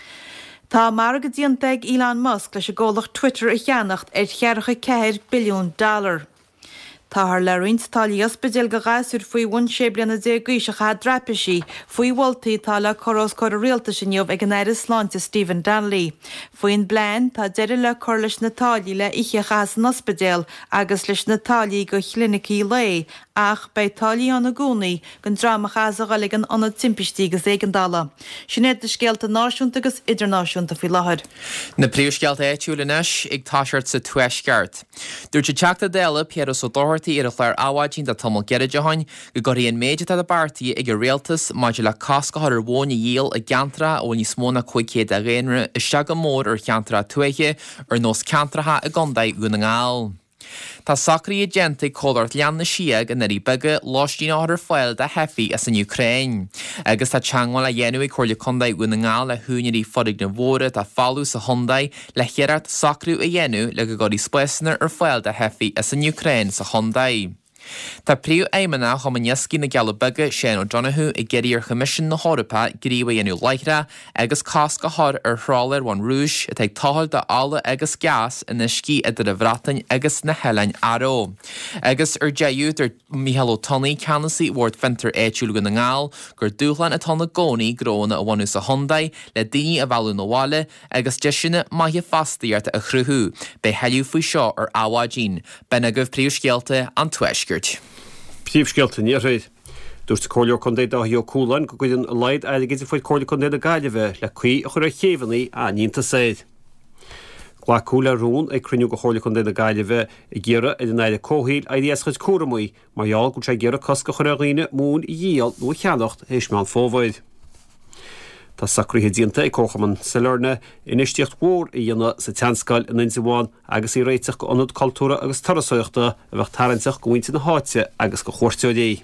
Tá mar go dtíon ag Elon Musk leis a ggólach Twitter a cheannacht ar chearcha ceir billiún dollar. Tá th leirint táí ospedal go gasúr faoi bhain sé blianana dégaí a cha drapaisí faoi bhiltaí tá le chorás chu réalta sin neomh ag an éir sláinte Stephen Donnelly. Faoin blein tá deidir le chur leis natáí le ihe chas an ospedal agus leis natáí go chluinicí lé ach bei talí an na gúnaí gan drama chaasa lig an anna timpistí gus éigen dala. Sinnéad de scéalta náisiúnta agus idirnáisiúnta fi láthir. Na príomhscealta éitiúla neis ag táisiart sa tuaisceart. Dúirt sé teachta déile Piero so dóirtaí ar a chléir áhaidín de tomul geideáin go goíon méide a bartaí ag réaltas maidir le cascathar ar bhóna díal a geantra ó ní smóna chuicéad a réanre iste go mór ar cheantra tuaiche ar nós ceantratha a gandaid gúna ngáil. Tá sacraí agenta códart leanna siag an narí bege láistín áthar foiil de hefií as an Ukraine. Agus tá teangáil a dhéanú chuirla condaid gúna ngáil le húnirí fodig na bhóra tá fallú sa Hondaid le chéart sacrú a dhéanú le go gorí spéisnar ar foiil de hefií as an Ukraine sa Hondaid. Tá príú éimena chum niascí na geala bege sé ó Donnahu i geiríar chomission na Hórappa gríomh dhéanú leithre agus casca thar ar thrálair bhain rúis a teag táil de ála agus gas in na scí idir a bhratain agus na helainn aró. Agus ar deúd ar Michael O'Tonny Canasí Ward Finter éitiúil go na ngáil gur dúchlan atá na gcónaí gróna a bhainú sa Hondaid le daoine a bhhealú na bháile agus de sinna maithe fastaíart a chruthú be heiliú faoi seo ar áhaidín ben a goh príomhscéalta an tuaisceart. Príomhscealta ní réid. Dúirt cóir chundé dahí ó cúlainn go gcuidann leid aige faoid cóir chundé a gaiileh le chuí a chur a chéhannaí a nínta séid. Gla cúla rún ag cruniú go chóirla chundé a gaiileh i ggéire i den éide cóhíil a dhéas chuid cuaramí, marall go sé ggéire cosca chur a riine mún i díal nó cheannacht éis meán fómhaid. Tá sacríthe dínta ag cóchaman sa lorna inistíocht mhór i dhéanana sa teanscail in Insaháin agus í réiteach go anad cultúra agus tarasóachta a bheith taranteach go bhainte na háite agus go chóirteodé.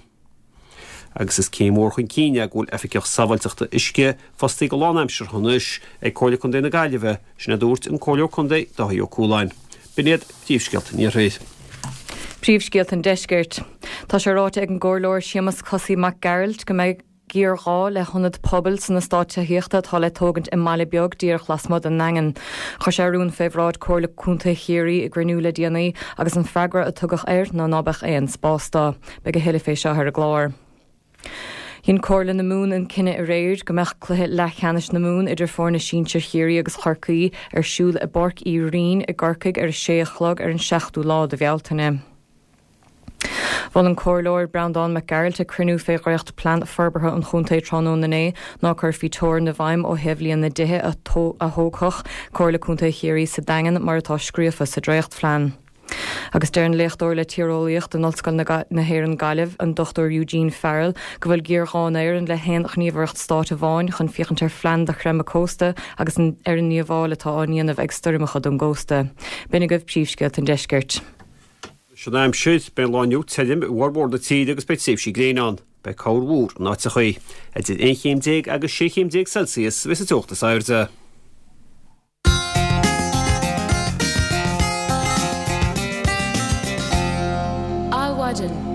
Agus is céimór chun cíine gúil efficioch sahailteachta isce fostí go lánaimsir honúis ag cóirla chundé na gaiileh sinna dúirt in cóirla chundé dahí ó cúlainn. Biniad príomhscealta ní réid. Príomhscéalta an deisgeirt. Tá sé ráite ag an gcomhlóir Seamus Cossie MacGarald go méid gíorá le honad pobl san na státe hiochta tá le tógant i mala beag díoch lasmod an nangan. Chos sé rún féhrád cóirla cúnta chéirí i grinú le déanaí agus an freigra a tugach air ná nábach éon spástá be go héile fééis seo ar a gláir. Hín cóirla na mún an cinenne a réir go meach cluthe le cheannis na mún idir fórna sínte chéirí agus charcaí ar siúil a borc í rion i gcarcaig ar séchlog ar an seachtú lá a bhealtaine. Bhil an cóirlóir Brandon MacGarald a crinú fé réocht plan ferbertha an chuntaid tránó na né ná chur fí tóir na bhaim ó hebhlíon na dithe a thócoch cóirla cúnta chéirí sa dagan mar atá scríofa sa dréocht flean. Agus deir an lechtúir le tíróíocht an olscoil na héan galibh an dochtúir Eugene Farrell go bhfuil gíorgáin éireann le héanach níomhreacht stáit a bháin chun fiochantar flean de chreim a cósta agus ar an níomháil atá aíanamh ag sturmacha don gcósta. Bina goibh príomhscealt an deisgeirt. Siúnaim siúd ben láinú teim bharbór de tíad agus beit sibh sí gréán be cáirhúr náit a chuí. Idir one hundred agus six hundred Celsius vis a tuachtas airde. Áhaidin.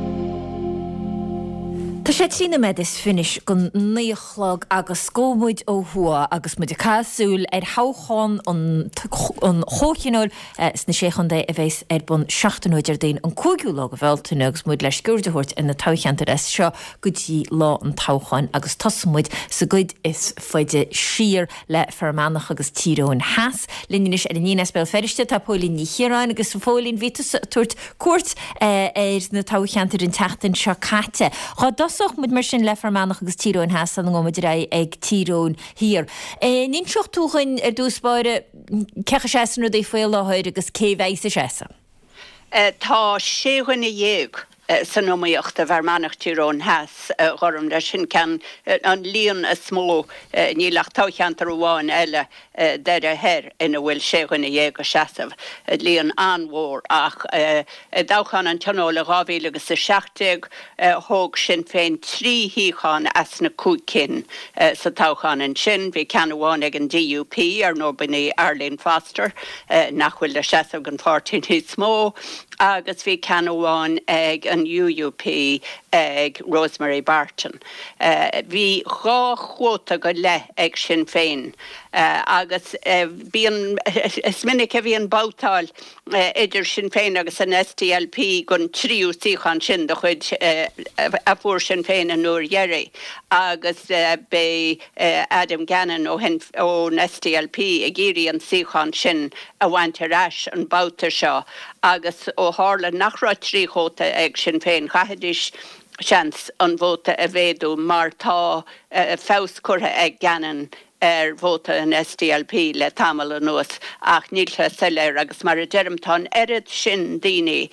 Tá sé trína med is finis gon níochlog agus scómuid ó thua agus muid a cáasúil ar hácháin an chóchinúil sna séchandé a bhééis ar bun seachtanúidir daon an cúgiúlog a bhiltainna agus muid leis gúirdathirt ina tácheantar is seo gotí lá an táchain agus tasmuid sa gcuid is foiide siar le fermánach agus tíróin heas. Linnis ar ní spel feriste tá pólín ní chéráin agus fólín vítas tuairt cuat ar na tácheantar in teachtain seo caite. Soch mud mar sin lefermánach agus tíróin heas an gomid ra ag tíróin hir. Nín seocht túchain ar dúspáire cecha sésan é foiil láthir agus céhhéis a sésa. Tá séhain i dhéag san nóíocht a bharmánach tíróin heas chom le sin cean an líon a smó nílach tácheantar bháin eile deir a heir ina bhfuil séhain i dhéag a seasamh líon anmhór ach dáchan an teanóla gábhíle agus sa seachtag thóg sin féin trí híáin as na cúcin sa táchan an sin bhí cean bháin ag an D U P ar nó buna Arlene Foster nachhfuil le seasamh an pártin hí smó agus bhí cean bháin ag an U U P ag Rosemary Barton. Bhí uh, gá chóta go le ag sin féin uh, agus agus bíon sminnig a bhíon bátáil idir sin féin agus an S D L P gon tríú síchan sin do chuid a fuór sin féin an nuair dhearé agus bé Adam Gannon ó ó S D L P a géirí an síchan sin a bhaint arás an bátar seo agus ó hála nachrá tríóta ag sin féin chahadis seans an bhóta a bhéadú mar tá fáscurtha ag Gannon ar bhóta an S D L P le tamil an nuas ach níl se leir agus mar a deirmtán erid sin daoine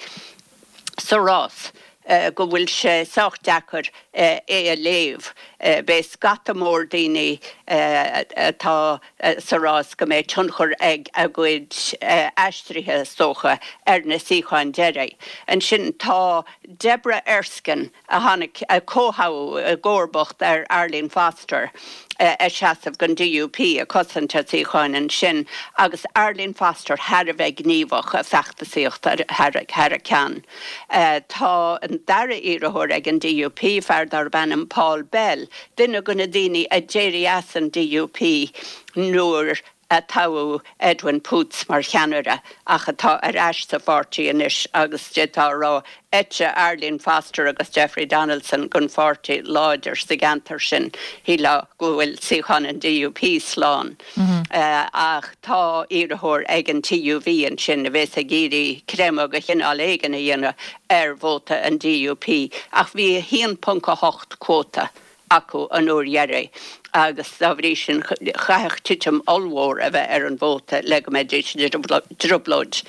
sa rás Uh, go bhfuil sé sách deachar uh, é a léamh uh, bé scatamór daoine uh, uh, tá uh, sa rás go méid tunchar ag a gcuid uh, eistrithe socha ar na sícháin deire. An sin tá Deborah Erskine a tháinig a cóthabh a gcóirbeacht ar Arlene Foster Uh, a seaamh gon D U P a cosanta sícháin an sin agus Arlene Foster har a bheith gníomhach a feachtaíocht har a cean. Uh, tá an dara iarthóir ag an D U P fear dar benam Paul Bell, duine gona daoine a déirí as an D U P nuair a taú Edwin Poots mar cheanara ach atá arás sa fátaí inis agus détá rá ete Arlene Foster agus Jeffrey Donaldson gon fátaí láidir sa gantar sin hí le go bhfuil síchan an D U P slán. Mm-hmm. uh, ach tá iarthóir ag an T U V an sin a bheits a géirí crémo go chinál éigen a dhéanamh ar bhóta an D U P ach bhí one point eight quóta acu an uair dhearé. agus bhrí sin chaach tiitim allmhór a bheith ar an bhóta le go méid drublóid.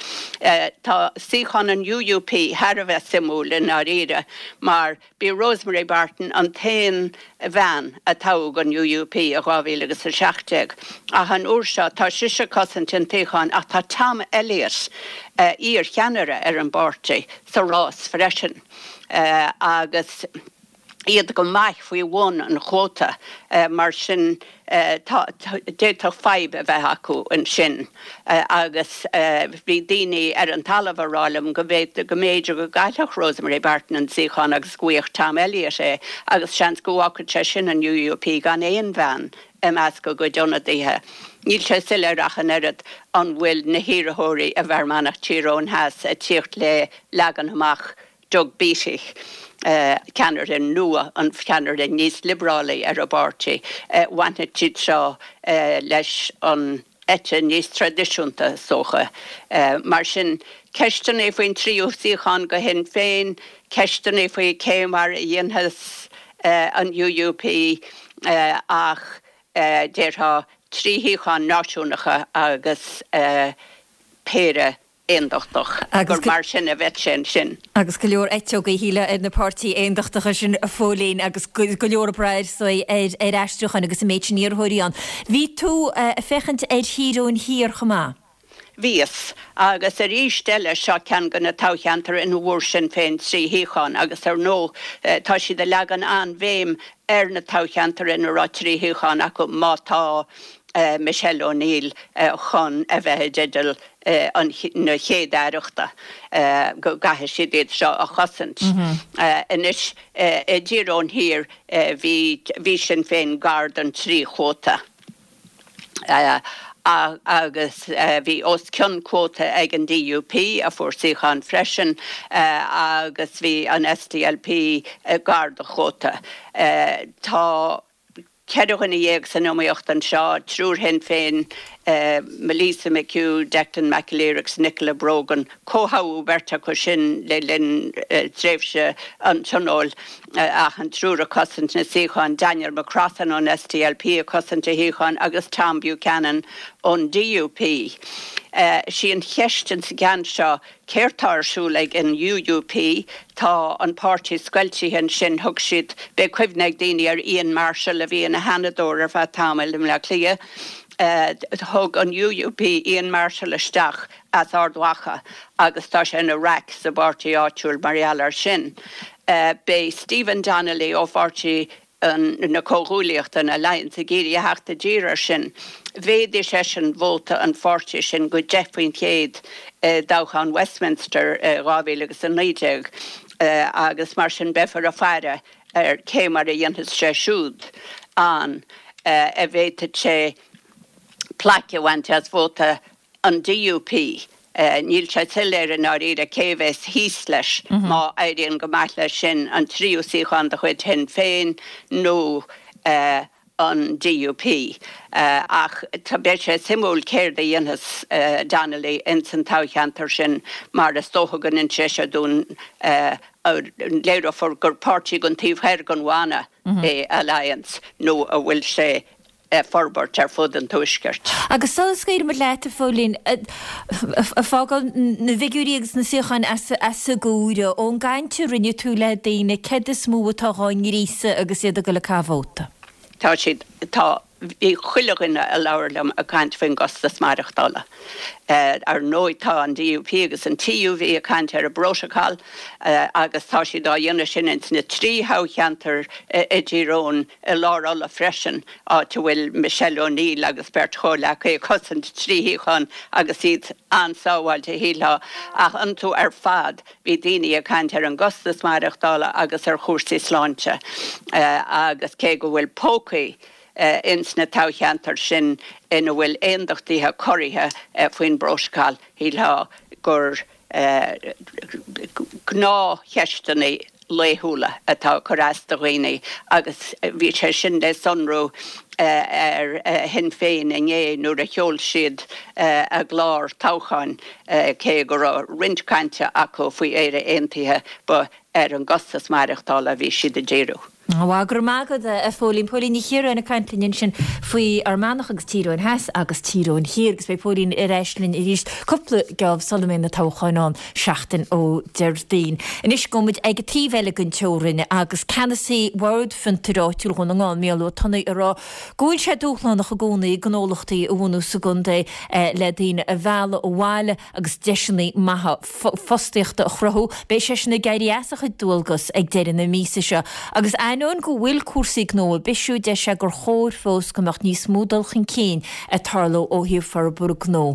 Tá síchan an U U P har a bheith simú le ná réire, mar bí Rosemary Barton an tain bhean a tág an U U P a ghábhí agus a seachteag. A an úr seo tá siise cosint an téchan ach tá Tom Elliott uh, ír cheanara ar an báirte sa rás freisin uh, agus iad go maith faoi bhin an chóta uh, mar sin uh, détá feib a bheith acu an sin uh, agus bhí uh, daoine ar an talamhrálam go bhéit go méidir go gaiileach Rosemary Barton an síchan agus cuaoch Tom Elliott é agus sean gohacha te sin an U U P gan éon bhean am as go go donna daithe. Níl sé sileirachan airad an bhfuil na hírathirí a bharmánach tíróin heas a tíocht le legan amach dog bíisich. Uh, ceanar in nua an ceanar in níos librálaí ar a báirtí uh, bhainte tíid seo uh, leis an ete níos tradiisiúnta socha. Uh, mar sin ceistan é faoin tríú síchan go hen féin, ceistan é faoi céimar a dhéonthas uh, an U U P uh, ach uh, déirtha tríhíchan náisiúnacha agus uh, péire éondachtach gur mar sin a bheith sin sin. Agus go leor eito go híle in na pártaí éondachtacha sin a fólín agus go leor breid so ar eistruchan agus a méid sin níorthirí an. Bhí tú a fechant ar híróin hír chomá? Bhíos agus a rístelle seo cean gona tácheantar in bhór sin féin trí híchan agus ar nó tá si de legan an bhéim ar na tácheantar in rá trí híchan acu mátá Uh, Michelle O'Neill uh, chun a bheith diddal uh, an na chéadaireachta uh, go gathe siad iad seo a chosint. Mm-hmm. uh, Inis uh, i ddíróin hir uh, bhí sin féin gard an trí chóta. Uh, agus bhí uh, os cion quóta ag an D U P a fuair síchan freisin uh, agus bhí an S D L P uh, gard a chóta. Uh, tá Ceadúchan dhéag san nóíocht an seo, trúr hen féin uh, Melissa McHugh, Declan McAleerics, Nicola Brogan, cóthabhú berta go sin le linn uh, tréimhse an tionól uh, ach an trúr a cosint na síchan Daniel McCrossan ón S D L P a cosint a híchan agus Tom Buchanan ón D U P. Uh, sí an cheistin sa gan seo céirtáirsúlaigh in U U P tá an pártí scoiltí hen sin thug siad be cuimhneag daoine ar Ian Marshall a bhí na hanadóir ar bheit tamil im le clia uh, thug an U U P Ian Marshall isteach as ardhacha agus tá sé in Iraq sa bártí áitiúil Marial ar sin. Uh, be Stephen Donnelly ó bhártí an na cóghúlaíocht an Alliance a géirí a heachta díra sin. Bhéidir sé sin bhóta an fórte sin go defaoin chéad uh, dáchan Westminster uh, rábhí agus an nídeag uh, agus mar sin befar a feire ar céimar a dhéantas sé siúd an uh, a bhéite sé plaque went as vóta an D U P. Uh, Níl se tiléir an áíre céhhes híos leis má éiríonn go maith leis sin an tríú síchan de chuid hen féin nó uh, an D U P. Uh, ach tá beir sé simúil céir de dhéanas uh, Donnelly in san tácheantar sin mar a stóchagan in sé dún uh, léire for gur pártí gon tíomhhéir gon bhána é Alliance nó a bhfuil sé forbart ar fud an tuisgurt. Agus solas gair mar leite fólín a fágal na vigúríagus na siochan as a gúra ón gainte rinne tú le daine ced is mú atá gáin rísa agus iad a go le cáhóta. Tá siad tá bhí chuileghine a leirlam a caiint fin gostas marachtála. Uh, ar nóidtá an D U P agus an T U V a caiint ar a broseáil uh, agus tá si dá dhéana sin na trí hácheantar uh, i ddírón i lárála freisin á te bhfuil Michelle O'Neill agus Bert Chola chu cosan tríhíáin agus iad ansáháil te híá ach antú ar fad bhí daine a caiint ar an gostas marachtála agus ar chósaí sláinte uh, agus cé go bhfuil pócaí Uh, ins na tácheantar sin ina bhfuil éondachtaithe choirithe uh, faoin broscáil hí lá gur uh, gná cheistena léthúla atá chorásta roiine agus bhí sé sin de sonrú uh, ar uh, hin féin in é nuair a cheol siad uh, a glár táchain uh, cé gur rintcainte acu faoi éire aontaithe ba ar an gostas marachtála bhí siad a déirú. Wa gur mágad a fólín pólín í chéir na caiintlinn sin faoi armánach agus tíróin heas agus tíróin hir gus bei pólín i réislinn i ríist coppla gabh Solomon na táchainán seachtain ó Deirdín. In is gomid ag tíhheile gon teorinne agus Canasí World funtarráitiúil chun an gáin méú tanna ará gúil sé dúchlánach a gcónaí gnólachtaí a bhúnú segundé le daine a bhela ó bháile agus deisinaí maithe fostaíochta a chrathú bei sé sinna gaiirí easacha dúilgus ag deireadh na mísa seo agus Anon go bhfuil cuasaí gnó bisú de se gur chóir fós gomach níos múdalchan cín a tarló ó hiú far bur gnó.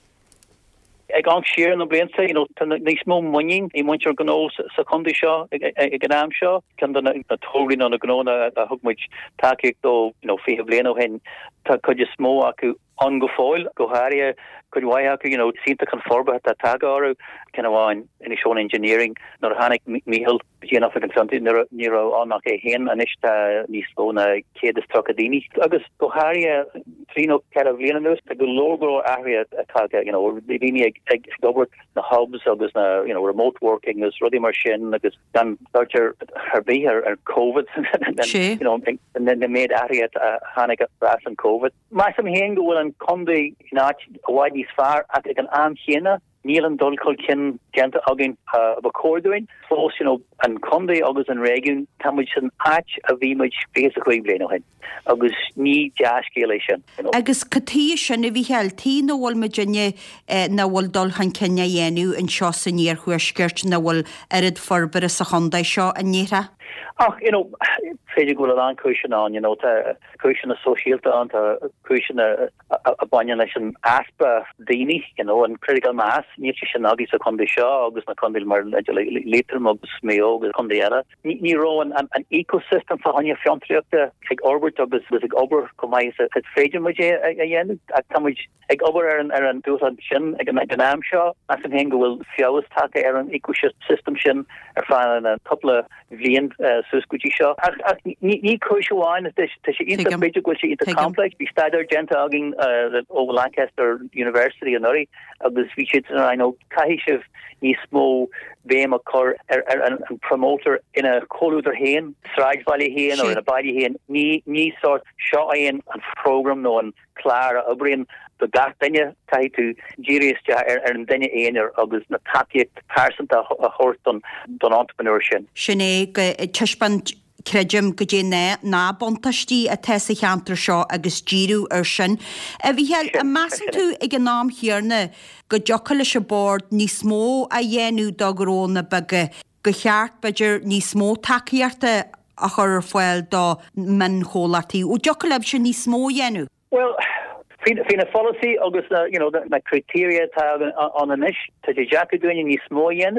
Ag an siar na blianta, you know, níos mó muing í muintear gnó sa chundi seo ag gnáam seo, can na tóirín an a gnóna a thugmuid takeíocht dó, you know, fiche bliana ó hen tá chuide smó acu an go fáil go háirithe could why acu, you know, sínta can forba a tagáru can bháin in sean engineering nor hannig mihil géanaf an santi níró annach é hen an ista níos lóna céad is trocadíní agus go háirithe tríno cead a bbliananús a go lógró áirithe atá, you know, bhíine ag gobert na hubs agus na, you know, remote working agus rudí mar sin agus dan dartir ar bí ar COVID you know, and then they made áirithe a hannig ras an COVID. Mai sam hen go bhfuil an condé ná a bhaid níos fearr ag an am chéna níl an dulcail cin genta agin a bacordúin fós, you know, an condé agus an régiún támuid sin áit a bhí muid basically bliana hen agus ní deascé lei sin. Agus catí sin a bhí heil tí nó bhfuil Virginia na bhfuil dulchan cinne dhéanú an seo san níor chuirceart na bhfuil arid forbar sa chundaid seo a níra? Ach, you know, féidir go an cushion an, you know, ta cushion a socialta an, ta cushion a a banyan leis an aspa daoine, you know, an critical mass, níl si sin agis a chundi seo, agus na chundil mar léitrim agus méo agus chundi eile. Ní ró an an ecosystem fa hanya fiantriachta ag orbert agus was ag ober comai is it féidir muid a dhéanú, ag tamuid ag ober ar an ar an dúsan sin ag an dynam seo, as an hen go bhfuil fiawas take ar an ecosystem sin ar fan a couple of bhlion suscuti seo. Ach ní cruisiáin is te sé inta beidir go sé inta complex bí staidir genta agin ó Lancaster University an ori agus bhí siad I know caiisih ní smó béim a chur ar an promoter ina choúidir héin, Sráid Valley héin or in a bailí héin, ní ní sort seo aon an program nó an chlár a brion do gach daine cai tú ddíiriiste ar ar an daine éonar agus na tapiacht pásanta a chóirt don don entrepreneur sin. Sinné tuisbant Crejum go dé ná bontatí a te a cheantar seo agus díú ar sin. A bhí heil a measan tú ag an nám hiarna go deocha lei se bord ní smó a dhéanú doróna bege go cheart beidir ní smó takeíarta a chur foiil dá man hólatí ó deocha leb se ní smó dhéanú. Well, fin a policy agus na, you know, na criteria tá an an isis tá sé jack doing ní smó dhéanú.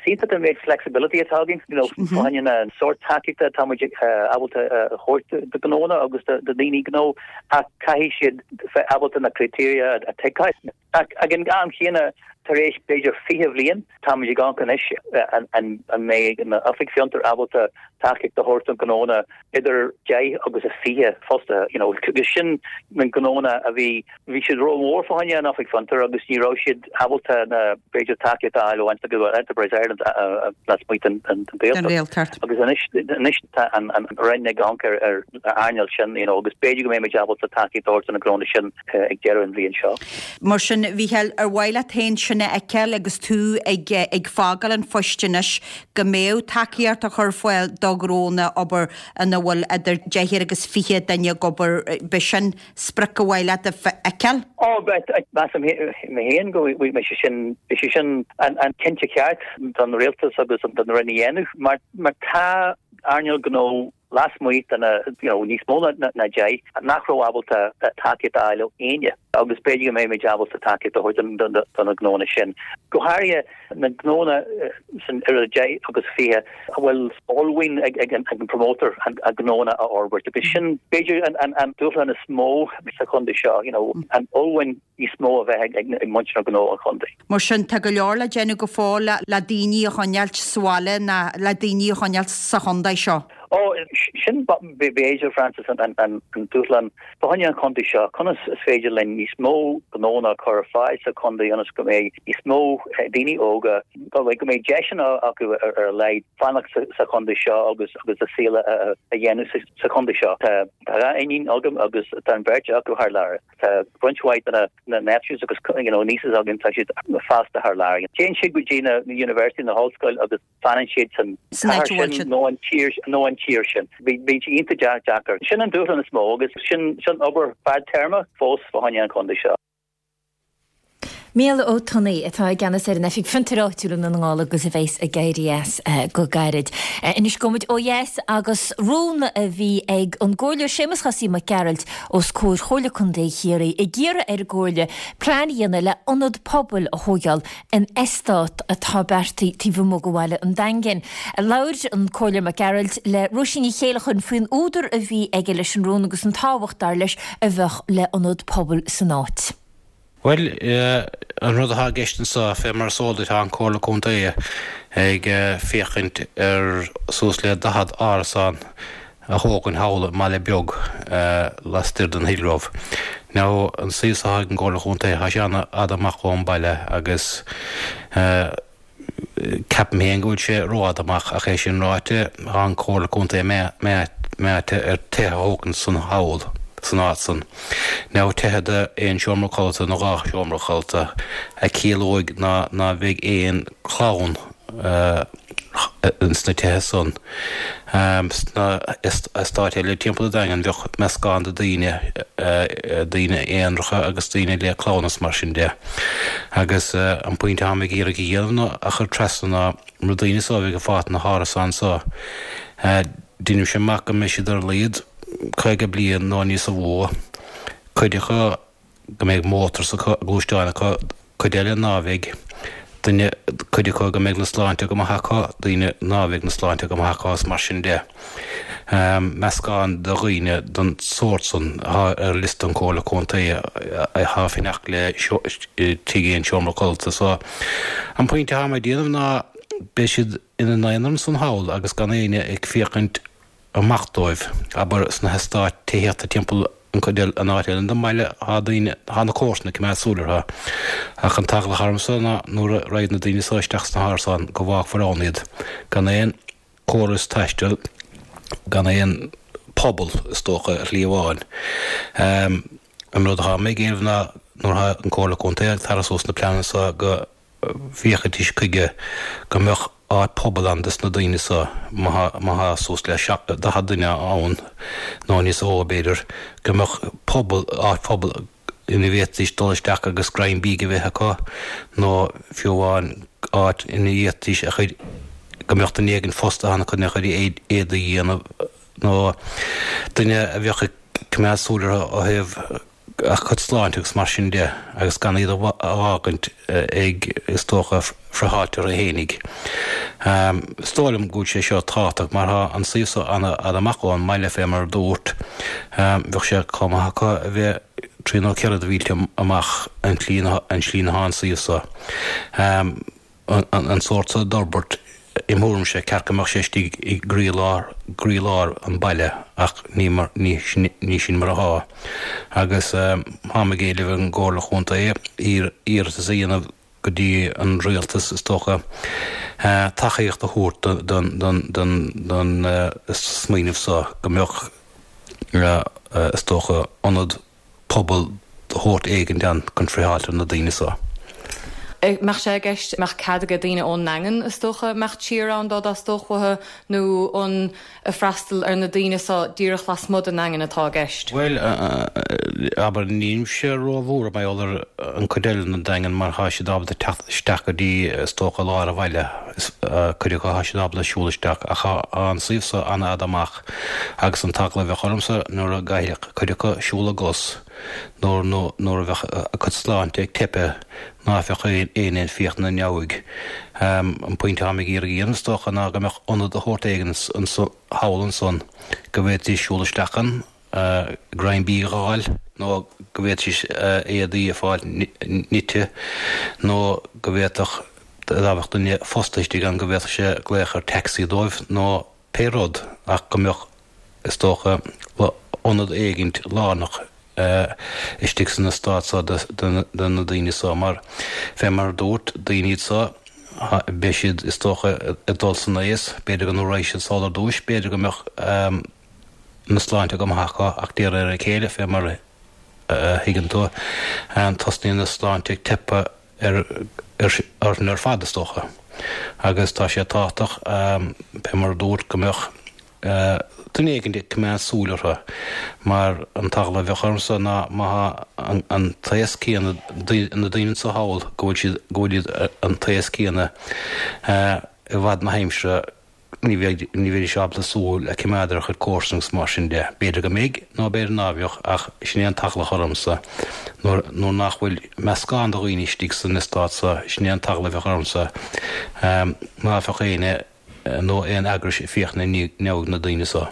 see that there flexibility at talking, you know, on a sort tactic that how much able to horse the ganona August the dini gno a kai should able to the criteria a take again gam hina Taresh Beja Fee of Leon, Tom Gigankanish, and and and May and the Affixionter able to tack the horse and Ganona, either Jay or was a fee, foster, you know, Shin when Ganona, we we should roll more for Hanya and Affixionter, August Nero should able to Beja tack it, I want to go Enterprise Ireland last week and and real cart. Because Anishta and and Renne Gonker or Arnold Shin, you know, August Beja may be able to tack it horse and a Grona Shin, Gera and Leon Shaw. Motion we held a while at tension. Ekel agus tú ag ag fágal an foistinis go méo takeíart a chur foiil dogróna aber an bhfuil idir deithir agus fiche danne gobar bisin sprach go bhile a ekel? Oh, but mas me héan go we me sin sin an an kente ceart don réaltas agus an don rinne mar mar tá Arnold gno last week and uh, you know ní small na na jay nachro able to take it ilo enya agus page me me able to take it the horse and the the gnona shin go haria na gnona sin er jay agus fia well all win again again promoter and a gnona or where to shin page and and and do on a small second show you know and all win is small of a much gnona condi mo shin tagalorla jenu go fola la dini chonjalt swale na la dini chonjalt sa honda show. Oh, shin be Beja Francis and and and, and Dutlan. Bahanya Condi Shaw, Conas Svagelin, Ismo, Gnona, Corafai, Secondi, Uniscome, Ismo, Dini Oga, but like me, Jeshan or Light, Fanak Secondi Shaw, August, August the Sela, a Yanus Secondi Shaw, Ainin Ogum, August, Tanberg, Aku Harlar, Bunch White and a nephews, because, you know, nieces Ogum touches fast to Harlar. Jane Shigugina, the university in the whole school, August, Fanan Sheets and no one cheers, no one cheershin. Be be into Jack Jacker. Shin and do it on the smog. Shin shin over bad terma. False for Hanya and Condisha. Méle ó tunnaí atá gannas ar nefik funtarráitiúla na ngála agus a bhééis a géirías go gairid. Inis gomid ó yes agus rúna a bhí ag an ggóir sémas chasí mar Geralt os cóir chola chundé chéirí i ggéire ar ggóirle planíana le anad pobl a hógeal in Estát atá bertaí tí bhú go bhile an dangin. Lair an cóir mar Geralt le ruisiní chéalachan faoin údar a bhí ag leis an rúna agus an táhacht dar leis a bheith le anad pobl san áit. Well, uh, an rud a gestan sa fé mar sódait an cóla cúntaí ag féchint ar súsle dahad árasan a hógan hála mala beag lastir den Hillrov. Now, an síos a hagan cóla cúntaí ha seanna adamach ón baile agus cap méan gúil sé róadamach a ché sin ráite an cóla cúntaí meate ar te hógan sun hála. Sanatsan. Now tehada ein shomrochalta na rach shomrochalta a kilóig na na vig ein clown uh in snateson. Um na start hele temple dangan vich meskan de dine uh dine ein rocha agus dine le clowns marsin de. Agus an point ha me gere geelna a chur trasna mudine so vig fat na harasan so. Uh dine shemak me shidar lead Caiga blian náni sa bhó, chuidecha go méid mótar sa glúisteána chuidéile náveig, duine chuidecha go méid na sláinte go maithacha, duine náveig na sláinte go maithachás mar sin de. Meascán de riine don sórtsan ar list an cóla cóntaí a hafinach le tígéon seomracholta. So an pointe ha mai díanam ná béisiad ina nainarm san haul agus gan éine ag fiachint a machtóibh, aber sna hestát téhéta timppel an codil an áil an meile hádaine hána cósna go meid súlartha a chan tagla harmsana nuair a raid na daoine sáisteach na hársan go bhách forráníad gan éon chóras taistil gan éon pobl istócha ar líomháin. An rud ha mé géirhna nuair an cóla cóntaí tarasós na planasa go bhíochatíis chuige go meach á pobl andas na daoine sa maha sós le seach da duine ann nání sa óbéidir go meach pobl á pobl ina bhétís dolisteach agus graim bíige bheitcha nó fiúháin áit ina dhétís a chuid go mecht an éigen fosta hana chuna chuirí éad a dhéanamh nó duine a bheocha cumásúlar a heh a chutsláintegus mar sin de agus gan iad ágant ag istócha freáiltear a hénig. Stólim gúd sé seo táach mar ha an síosa anna amachán meile fé mar dúirt bheh sé comhacha bheith tríú cead bhíte amach an slína há síosa an sórta dorbert I mórm sé cearcamach séistí I gríláir an baile ach ní sin mar a há. Agus há me géileh an gála chunta é ír a íanamh go dtí an rialtas is tócha tachaíocht a thuirt don smaoinmh sa go mbeoch is tócha anad pobl thuirt éigen den chun freiháilte na daoine sa. Mar sé gist mar cad go dtíine ón nagan is tócha meach tíir an dá as tóchathe nó ón a freistal ar na daine sa díirech las mud an nagan atá gist. Well aber níim sé róhúra mai ólar an codéil na dagan mar há sé dábal steach go dtí tócha lá a bhaile chuidir go há sé dábal siúlaisteach a an síomsa anna adamach agus an tagla bheith chormsa nuair a gaiileach chuidir go siúla gos. Nor no nor a kutsláint ag tepe ná fech éon fiocht na neabhaig. Um, an point ha me gír gíanstoch an aga meach onad a hórtéigens an so, haulan son go bhéit í siúlastechan uh, grain bíráil nó go bhéit is uh, éadí a fáil nite nó go bhéitach dáhacht an fostaistí gan go bhéit sé gléchar taxi dóibh nó pérod ach go meach istócha onad éigint lánach Uh, istig san na stát sa den na daine sa mar fé mar dúirt daoine sa béisiid is tócha a dul san éis beidir an óráisiid sálar dúis beidir go meach um, na sláinte go hacha ach déir ar a chéile fé mar uh, higantó an tosníí na sláinte tepa ar ar nar fadastócha agus tá sé táach um, fé mar dúirt go meach uh, Tún éigen dit cumán súlartha mar an tagla bheitcharmsa ná maitha an taas cíanna na daoine sa hail ggóid an taas cíanna i bhd na heimsre ní bhéidir seabla súil a cumádar chud cósangs mar sin de beidir go méid nó beidir nábheoch ach sin an tagla chormsa nó nachhfuil meascán do roiinistí san na státsa sin an tagla bheitcharmsa ná fechéine nó éon agras fiochtna neamh na daoine sa.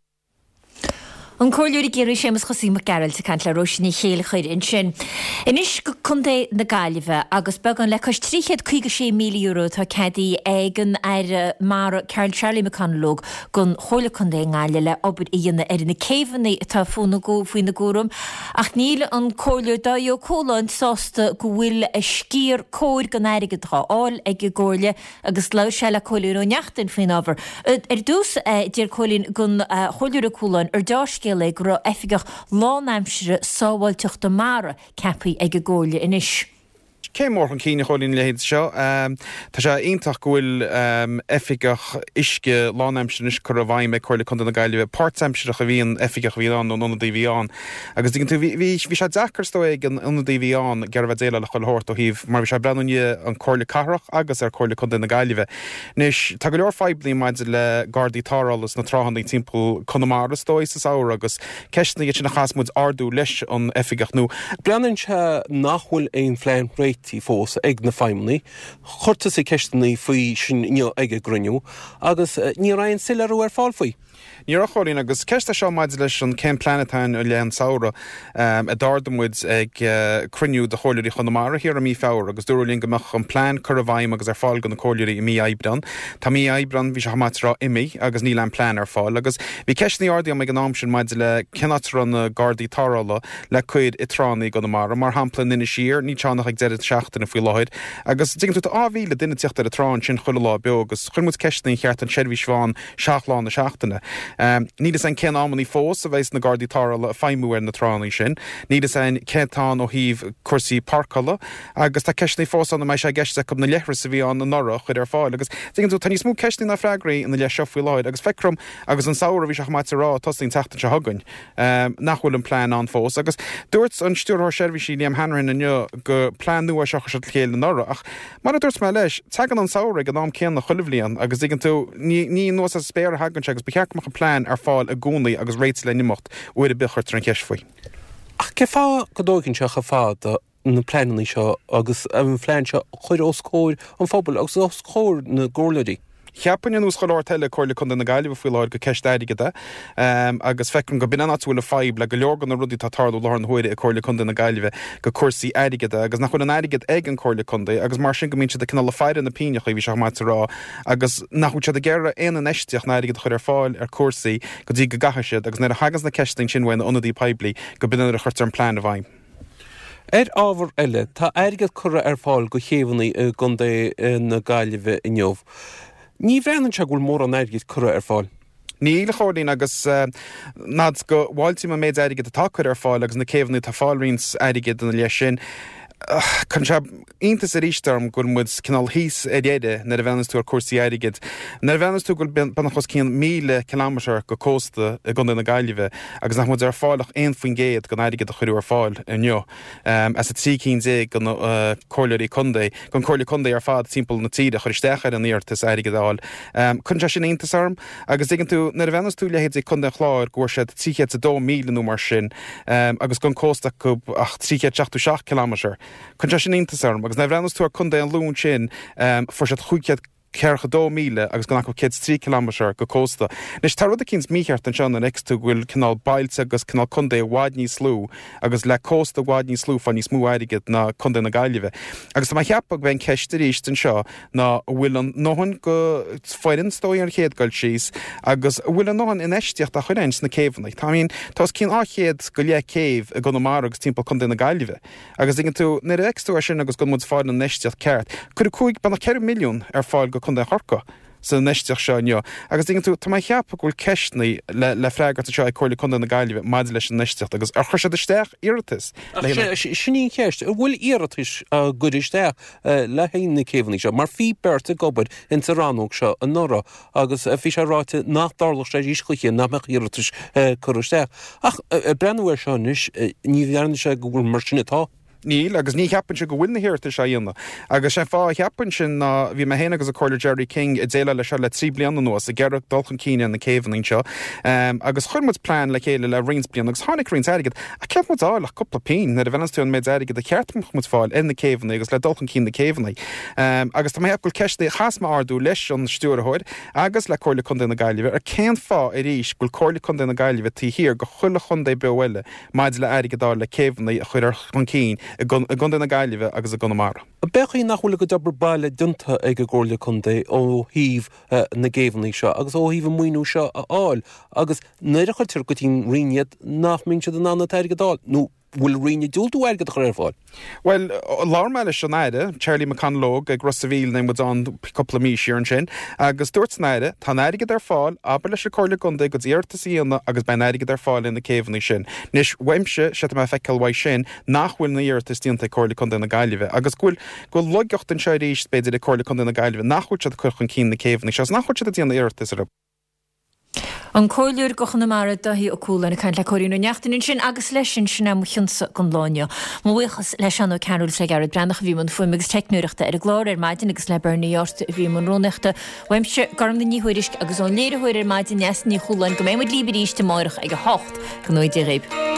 An cóirúí géirí sémas chosí mar Gerald a cant le roisin í chéile chuir in sin. Inis go chundé na Gaillimhe agus began le cos tríchéad chuige sé mí euro tá cedí éigen ar mar Carol Charlie McConlog gon chola chundé ngáile le obair íana ar na céhannaí atá fúna go faoin na gúrum ach níl an cóirú daio cóláin sásta go bhfuil a scír cóir gan airige drááil ag go gcóirle agus le se le cóirú neachtain faoin ábhar. Ar dús dír cólín gon choirú cóláin ar dáiscéil le go efigach lánaimsere sábhailteachta mara cepaí ag go gcóirle inis. Cé mór an cíine cholín lehéad seo Tá sé ionintach gohfuil efigach isce lánaimsenis chu a bhaim me chuirla chun na Gaillimhe páirtsaimseach a bhíon efigach bhíán nó nona daobhíán. Agus dtígann tú bhí sé deachar ag an nona daobhíán gar bheith déile le chuil thuirt ó híh mar bhí sé breanúne an chuirla carach agus ar chuirla chun na Gaillimhe. Nis tá go leor feibblií maidid le Gardaí tárálas na tráhannaí timppla Conamara dóis is ára agus ceisna sin na chasmúd ardú leis an efigach nó. Breanann se nachhfuil éon phléin réit tí fós ag na feimnaí, chuirta sé ceistanaí faoi sin ag a gruniú, agus ní raon silarú ar fáil faoi. Ní choín agus ceiste seo maidid leis an céim planetáin ó lean saora a dárdammuid ag cruniú de choirí Conamara hir a mí fáir agus dúirlín goach an plán chur a bhaim agus ar fáil gan na choirí i mí Aibran. Tá mí Aibran bhí se hamátrá imi agus níl an plán ar fáil agus bhí ceisní ardí me an am sin maidid le cenatra na Gardaí tárála le chuid i tránnaí Conamara mar hampla nina sír ní teannach ag deirid seachtainna faoi láid agus dtígann tú áhíle duine teachta a trán sin chuile lá be agus chuirmúd ceisnaí cheart an seirbhí seáin seaachláán na seachtainna. Um, Nídas an cén ammaní fós a bheits na Gardaí tárála a feimú ar na tránaí sin, nídas an cétán ó híh cuasaí parcala agus tá ceisnaí fós anna mai sé gceiste go na lehra sa bhí an na nora chuid ar fáil agus dtígann tú taní smú ceisnaí na freigraí in na le seo faoi láid agus fecrum agus an saoir bhí seach maidid rá tosaín teachtain se thugann um, nachhfuil an plán an fós agus dúirt an stúrthir seirbhísí Liam Hanrahan anneo go plán nua seach se chéal na nora ach mar a dúirt me leis tegan an saoir ag an am céan na chuilbhlíonn agus dtígann tú ní nuas a spéir hagann se agus becheachach an plán ar fáil a gúnaí agus réit le nimocht uair a bichart an ceis faoi. Ach ce fá go dóginn se fád na pleannaí seo agus an phléin seo chuir ó scóir an fphobal agus ó scóir na ggólaí. Cheapan ús choir teile choirla chun na gaiileh fuiláir go ceistéige um, agus fecinn go binna túla feib le go leorgan na rudí tátarú lá an thuide a choirla chun na gaiileh go cuasaí aige agus nach chun an aige ag an choirla chunda agus mar sin go mín de cinna le feide na píine chu bhí se mátarrá agus nachú se a ggéire éana neisteach na aige chuir ar fáil ar cuasaí go dtí go gaise agus na a hagas na ceisting sin bhain onadí peblií go bin a chuirtar an plán a bhaim. Er ábhar eile tá airgad chura ar fáil go chéhannaí a gundé na gaiileh in jobh. Ní bhreanann se gúil mór an airgad chura ar fáil. Ní le chóirlín agus nád go bháiltí a méid airgad atá chuir ar fáil agus na céhannaí tá fáilrins airgad an lei sin. Kan se intas a rístarm gur mud cinál hís a déide na a bhenas tú ar cuasaí airigid. Na a bhenas tú gur banachos cían míle kilometr go cósta a gunda na gaiileh agus nach mud ar fáilach ein faoin géad go airigid a chuirú ar fáil inneo. Um, as a trí cín é go uh, choirlaí condé, gon choirla condé ar fád timppla na tíide chuir stechar an íartas airigidáil. Um, Cun se sin intas arm agus igen tú na a bhenas tú lehéad é condé chláir gur sé tíchéad a dó míle mar sin um, agus gon cósta go ach tíchéad seachtú seach kilometr. Cun sin intasarm, agus na bhreannas tú a chundé an lún sin um, for se chuicead ceircha dó míle agus go nach go céad trí kilometr go cósta. Nes tar rud a cins mícheart an sean an ex tú bhfuil cinál bailte agus cinál chundé bháid ní slú agus le cósta bháid ní slú fan ní smú airigid na chundé na gaiileh. Agus tá cheapag bhain ceiste ríist an seo ná bhfuil an nóhan go foiinn stóí ar chéad goil síos agus bhfuil an nóhan in eisteocht a chuiréins na céhannaí. Tá mín tás cín áchéad go le céh a go mar agus timppla chundé na gaiileh. Agus igen tú na exú sin agus go mud fáil an eisteocht ceart. Cuir chuig banna ceir milliún ar fáil go chun de chorca sa neisteach seo neo. Agus dingen tú tá mai cheappa gúil ceistnaí le, le freigat seo ag choirla chunda na gaiileh maid leis an neisteach agus ar chuir sé deisteach iiritas. Sinní ceist, bhfuil iiritas goidisteach le haon na céhannaí seo, mar fí beirt a gobad in Taránóg seo an nora agus fi sé ráite nach dárlach sé ís chuché nach iiritas chuiristeach. Ach brenneir seo níos ní bhearna sé go bhfuil mar sinna tá. Níl agus ní cheapan se go bhfuil na hirirta se dhéanana. Agus sé fá cheapan sin ná bhí me héana agus a choirla Jerry King i déile le se le trí blian an nuas a gearach dulchan cíine na céhannaí seo. Um, agus chuirmid plán le chéile le rins blian agus tháinig rins airigid a ceap mu áil a coppla pín na a bhenas tú an méid airigid a ceartmach mu fáil in na céhannaí agus le dulchan cín na céhannaí. Um, agus tá heapgóil ceiste chasma ardú leis an stúrthid agus le choirla chundé na gaiileh ar cén fá i ríis gúil choirla chundé na gaiileh tí hir go chuile chundé behile maid le airigidáil le céhannaí a chuir an cín a gunda na gaiileh agus a gona mar. A bechaí nachhfuil go dobar bailile dunta ag go ggóirla chundé ó híomh na géhannaí seo agus ó híomh muoinú seo a áil agus néidir chuir go tín riad nach mín se an anna airigidáil. nó bhfuil riine dúltú airgad chuir ar fáil. Well, lár meile se naide, Charlie McCanlog ag Rossaville na mu an coppla mí siar an sin, agus dúirt naide, tá airigad ar fáil, aber leis se choirla chunda go dtíirtas íonna agus ben airigad ar fáil in na céhannaí sin. Nis weimse se me feicilhhaid sin nachhfuil na dtíirtas tíonnta choirla chunda na gaiileh, agus gúil go logeocht an seo ríist beidir choirla chunda na gaiileh nachhfuil se chuchan cín na céhannaí, se nachhfuil se tíonna dtíirtas ar. An cóúir gochan na mar dahí ó cúla na caiint le choíú neachtain sin agus leis sin sinna muchansa gon láine. Mhuichas leis an ó ceanúil sé garad brennach bhí man fuim agus teicnúireachta ar a glár ar maidin agus le bernaíart bhí man rónachta weimse garm na níhuiiris agus ón léirehuiir ar maidin neas ní chuúlain go méid líberíiste máireach ag a hocht go nóid réib.